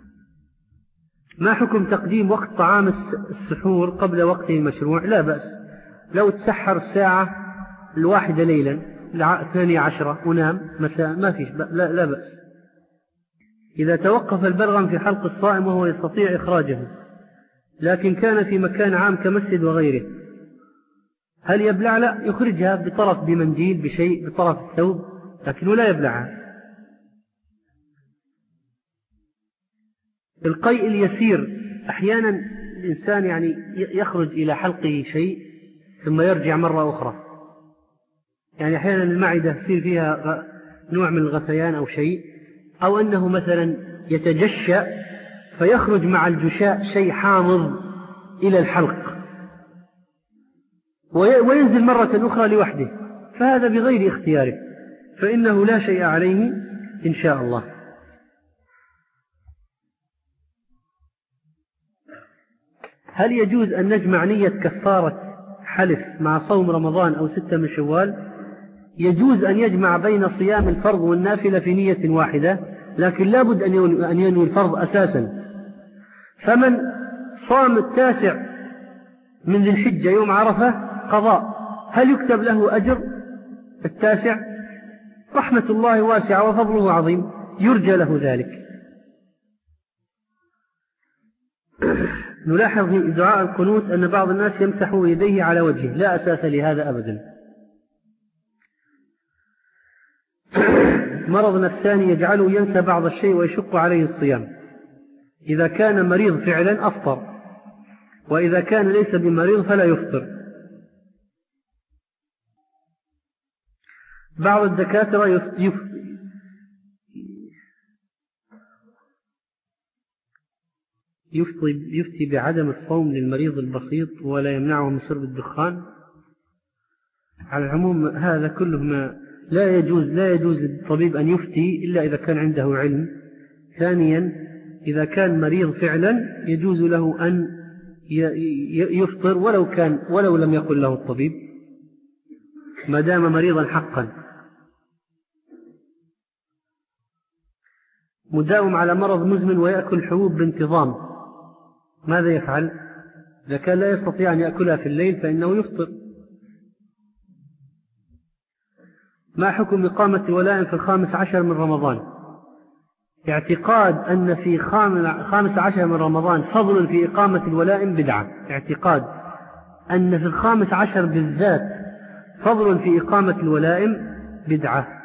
ما حكم تقديم وقت طعام السحور قبل وقته المشروع؟ لا بأس، لو تسحر الساعة الواحدة ليلا الثانية عشرة ونام مساء ما فيش لا, لا بأس. إذا توقف البلغم في حلق الصائم وهو يستطيع إخراجه لكن كان في مكان عام كمسجد وغيره هل يبلع؟ لا، يخرجها بطرف بمنديل بشيء بطرف الثوب لكنه لا يبلعها. القيء اليسير أحيانا الإنسان يعني يخرج إلى حلقه شيء ثم يرجع مرة أخرى، يعني أحيانا المعدة يصير فيها نوع من الغثيان أو شيء، أو أنه مثلا يتجشأ فيخرج مع الجشاء شيء حامض إلى الحلق وينزل مرة أخرى لوحده، فهذا بغير اختياره فإنه لا شيء عليه إن شاء الله. هل يجوز أن نجمع نية كفارة حلف مع صوم رمضان أو ستة من شوال؟ يجوز أن يجمع بين صيام الفرض والنافلة في نية واحدة، لكن لا بد أن ينوي الفرض أساسا. فمن صام التاسع من ذي الحجة يوم عرفة قضاء هل يكتب له أجر التاسع؟ رحمة الله واسعة وفضله عظيم، يرجى له ذلك. نلاحظ في دعاء القنوت أن بعض الناس يمسح يديه على وجهه، لا أساس لهذا أبدا. مرض نفساني يجعله ينسى بعض الشيء ويشق عليه الصيام، إذا كان مريض فعلا أفطر، وإذا كان ليس بمريض فلا يفطر. بعض الدكاترة يف... يفتي... يفتي بعدم الصوم للمريض البسيط ولا يمنعه من شرب الدخان. على العموم هذا كله ما لا يجوز لا يجوز للطبيب أن يفتي إلا إذا كان عنده علم. ثانيا إذا كان مريض فعلا يجوز له أن يفطر ولو كان ولو لم يقل له الطبيب ما دام مريضا حقا. مداوم على مرض مزمن ويأكل حبوب بانتظام ماذا يفعل؟ إذا كان لا يستطيع أن يأكلها في الليل فإنه يفطر. ما حكم إقامة الولائم في الخامس عشر من رمضان؟ اعتقاد أن في خامس عشر من رمضان فضل في إقامة الولائم بدعة. اعتقاد أن في الخامس عشر بالذات فضل في إقامة الولائم بدعة.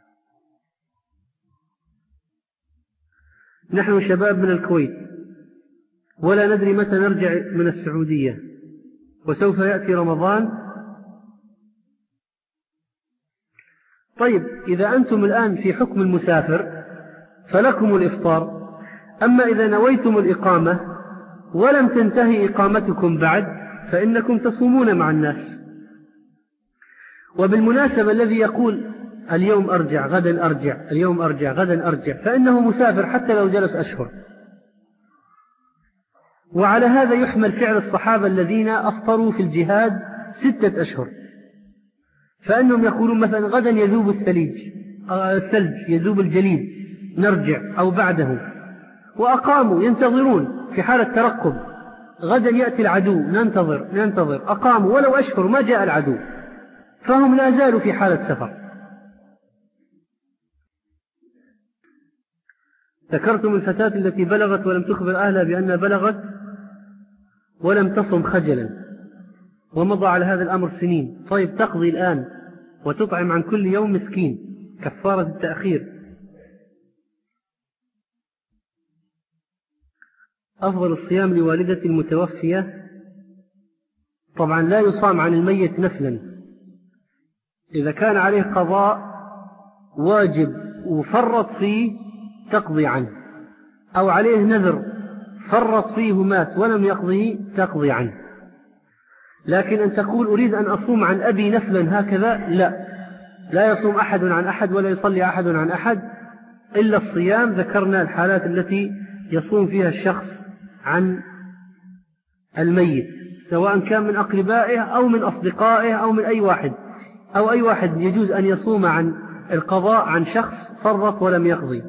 نحن شباب من الكويت ولا ندري متى نرجع من السعودية وسوف يأتي رمضان. طيب إذا أنتم الآن في حكم المسافر فلكم الإفطار، أما إذا نويتم الإقامة ولم تنتهي إقامتكم بعد فإنكم تصومون مع الناس. وبالمناسبة الذي يقول اليوم أرجع غدا أرجع اليوم أرجع غدا أرجع فإنه مسافر حتى لو جلس أشهر. وعلى هذا يحمل فعل الصحابة الذين أفطروا في الجهاد ستة أشهر، فأنهم يقولون مثلا غدا يذوب الثلج الثلج يذوب الجليد نرجع أو بعده، وأقاموا ينتظرون في حالة ترقب غدا يأتي العدو، ننتظر ننتظر أقاموا ولو أشهر ما جاء العدو، فهم لا زالوا في حالة سفر. ذكرتم الفتاة التي بلغت ولم تخبر أهلها بأنها بلغت ولم تصم خجلا، ومضى على هذا الأمر سنين. طيب تقضي الآن وتطعم عن كل يوم مسكين كفارة التأخير. أفضل الصيام لوالدة المتوفية، طبعا لا يصام عن الميت نفلا. إذا كان عليه قضاء واجب وفرط فيه تقضي عنه، أو عليه نذر فرط فيه مات ولم يقضيه تقضي عنه. لكن أن تقول أريد أن أصوم عن أبي نفلا هكذا، لا، لا يصوم أحد عن أحد ولا يصلي أحد عن أحد إلا الصيام. ذكرنا الحالات التي يصوم فيها الشخص عن الميت، سواء كان من أقربائه أو من أصدقائه أو من أي واحد، أو أي واحد يجوز أن يصوم عن القضاء عن شخص فرط ولم يقضي.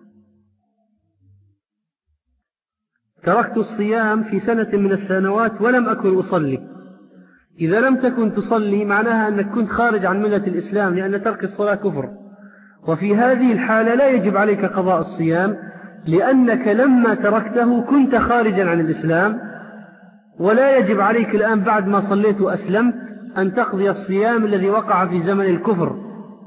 تركت الصيام في سنة من السنوات ولم أكن أصلي. إذا لم تكن تصلي معناها أنك كنت خارج عن ملة الإسلام، لأن ترك الصلاة كفر، وفي هذه الحالة لا يجب عليك قضاء الصيام، لأنك لما تركته كنت خارجا عن الإسلام، ولا يجب عليك الآن بعد ما صليت وأسلمت أن تقضي الصيام الذي وقع في زمن الكفر.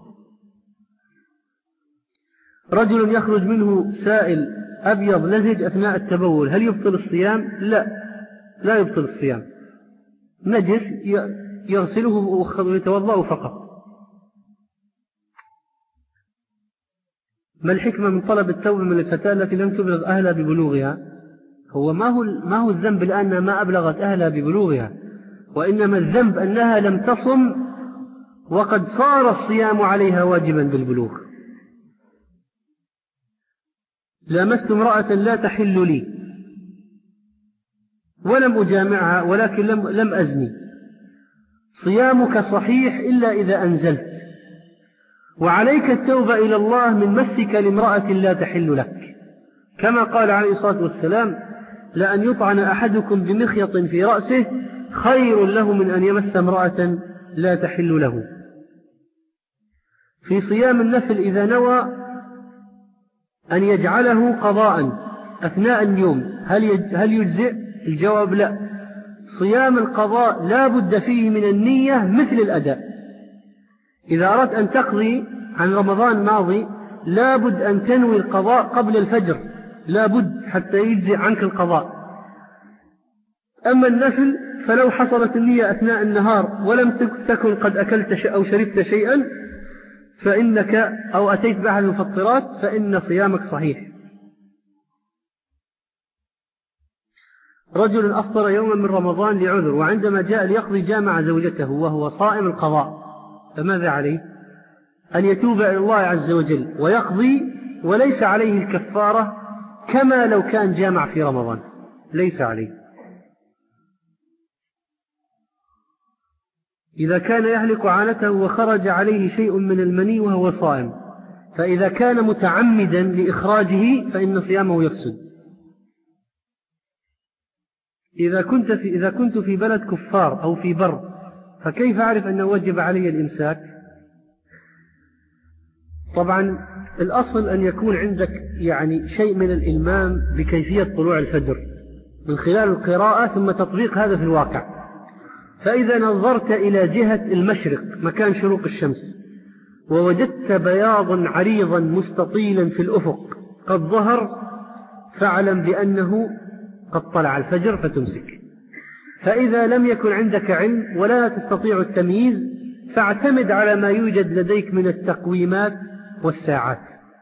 رجل يخرج منه سائل أبيض لزج أثناء التبول، هل يبطل الصيام؟ لا، لا يبطل الصيام، نجس يغسله ويتوضأ فقط. ما الحكمة من طلب التوبة من الفتاة التي لم تبلغ أهلها ببلوغها؟ هو ما هو ما هو الذنب الآن ما أبلغت أهلها ببلوغها، وإنما الذنب أنها لم تصم وقد صار الصيام عليها واجبا بالبلوغ. لامست امرأة لا تحل لي ولم أجامعها ولكن لم, لم أزني، صيامك صحيح إلا إذا أنزلت، وعليك التوبة إلى الله من مسك لامرأة لا تحل لك، كما قال عليه الصلاة والسلام: لأن يطعن أحدكم بمخيط في رأسه خير له من أن يمس امرأة لا تحل له. في صيام النفل إذا نوى أن يجعله قضاء أثناء اليوم هل يجزئ؟ الجواب لا. صيام القضاء لا بد فيه من النية مثل الأداء. إذا أردت أن تقضي عن رمضان ماضي لا بد أن تنوي القضاء قبل الفجر، لا بد حتى يجزئ عنك القضاء. أما النفل فلو حصلت النية أثناء النهار ولم تكن قد أكلت أو شربت شيئا فإنك أو أتيت بأحد المفطرات فإن صيامك صحيح. رجل أفطر يوما من رمضان لعذر، وعندما جاء ليقضي جامع زوجته وهو صائم القضاء، فماذا عليه؟ أن يتوب إلى الله عز وجل ويقضي، وليس عليه الكفارة كما لو كان جامع في رمضان، ليس عليه. إذا كان يحلق عانته وخرج عليه شيء من المني وهو صائم، فإذا كان متعمدا لإخراجه فإن صيامه يفسد. إذا كنت في إذا كنت في بلد كفار أو في بر فكيف أعرف أنه وجب علي الإمساك؟ طبعا الأصل أن يكون عندك يعني شيء من الإلمام بكيفية طلوع الفجر من خلال القراءة ثم تطبيق هذا في الواقع. فإذا نظرت إلى جهة المشرق مكان شروق الشمس ووجدت بياضا عريضا مستطيلا في الأفق قد ظهر فاعلم بأنه قد طلع الفجر فتمسك. فإذا لم يكن عندك علم ولا تستطيع التمييز فاعتمد على ما يوجد لديك من التقويمات والساعات.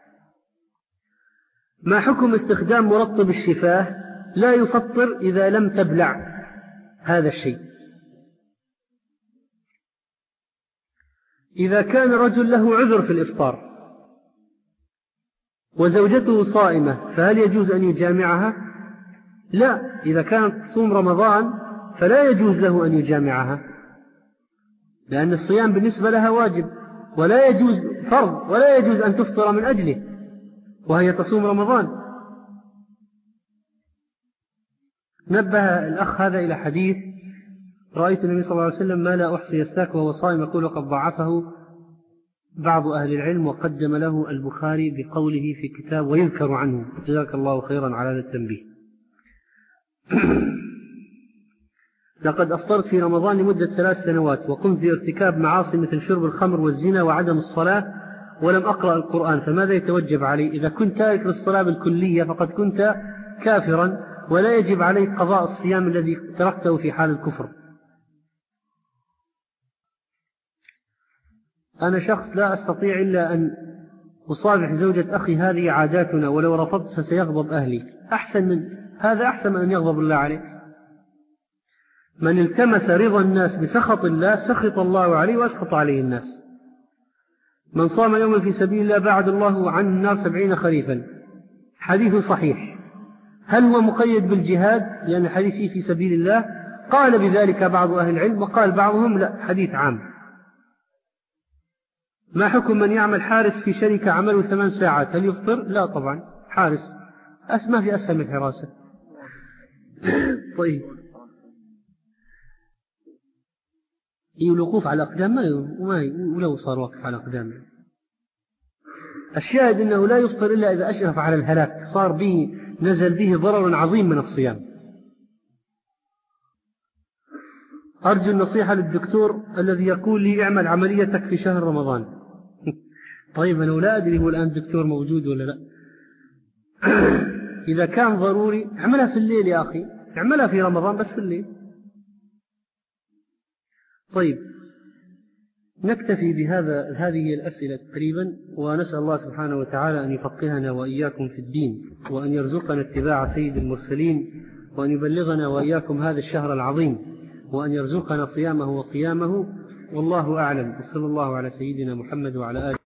ما حكم استخدام مرطب الشفاه؟ لا يفطر إذا لم تبلع هذا الشيء. إذا كان رجل له عذر في الإفطار وزوجته صائمة فهل يجوز أن يجامعها؟ لا، إذا كانت تصوم رمضان فلا يجوز له أن يجامعها، لأن الصيام بالنسبة لها واجب ولا يجوز فرض، ولا يجوز أن تفطر من أجله وهي تصوم رمضان. نبه الأخ هذا إلى حديث: رأيت النبي صلى الله عليه وسلم ما لا أحصي يستاك وهو صائم، يقول وقد ضعفه بعض أهل العلم وقدم له البخاري بقوله في كتاب ويذكر عنه. جزاك الله خيرا على هذا التنبيه. لقد أفطرت في رمضان لمدة ثلاث سنوات وقمت بارتكاب معاصي مثل شرب الخمر والزنا وعدم الصلاة ولم أقرأ القرآن، فماذا يتوجب علي؟ إذا كنت تارك للصلاة بالكلية فقد كنت كافرا، ولا يجب عليك قضاء الصيام الذي تركته في حال الكفر. أنا شخص لا أستطيع إلا أن أصافح زوجة أخي، هذه عاداتنا، ولو رفضت سيغضب أهلي. أحسن من هذا، أحسن من أن يغضب الله عليك. من التمس رضا الناس بسخط الله سخط الله عليه وأسخط عليه الناس. من صام يوما في سبيل الله بعد الله عن النار سبعين خريفا، حديث صحيح. هل هو مقيد بالجهاد لأن الحديث فيه في سبيل الله؟ قال بذلك بعض أهل العلم، وقال بعضهم لا، حديث عام. ما حكم من يعمل حارس في شركة عمله ثمان ساعات، هل يفطر؟ لا طبعا، حارس أسمى في أسهم الحراسة. طيب، الوقوف على الأقدام ما ولو صار واقف على أقدامه. الشاهد أنه لا يفطر إلا إذا أشرف على الهلاك، صار به نزل به ضرر عظيم من الصيام. أرجو النصيحة للدكتور الذي يقول لي اعمل عمليتك في شهر رمضان. طيب أنا لا أدري هو الآن الدكتور موجود ولا لا. إذا كان ضروري اعملها في الليل يا أخي، اعملها في رمضان بس في الليل. طيب، نكتفي بهذا هذه الأسئلة تقريبا، ونسأل الله سبحانه وتعالى أن يفقهنا وإياكم في الدين، وأن يرزقنا اتباع سيد المرسلين، وأن يبلغنا وإياكم هذا الشهر العظيم، وأن يرزقنا صيامه وقيامه. والله أعلم. صلى الله على سيدنا محمد وعلى آله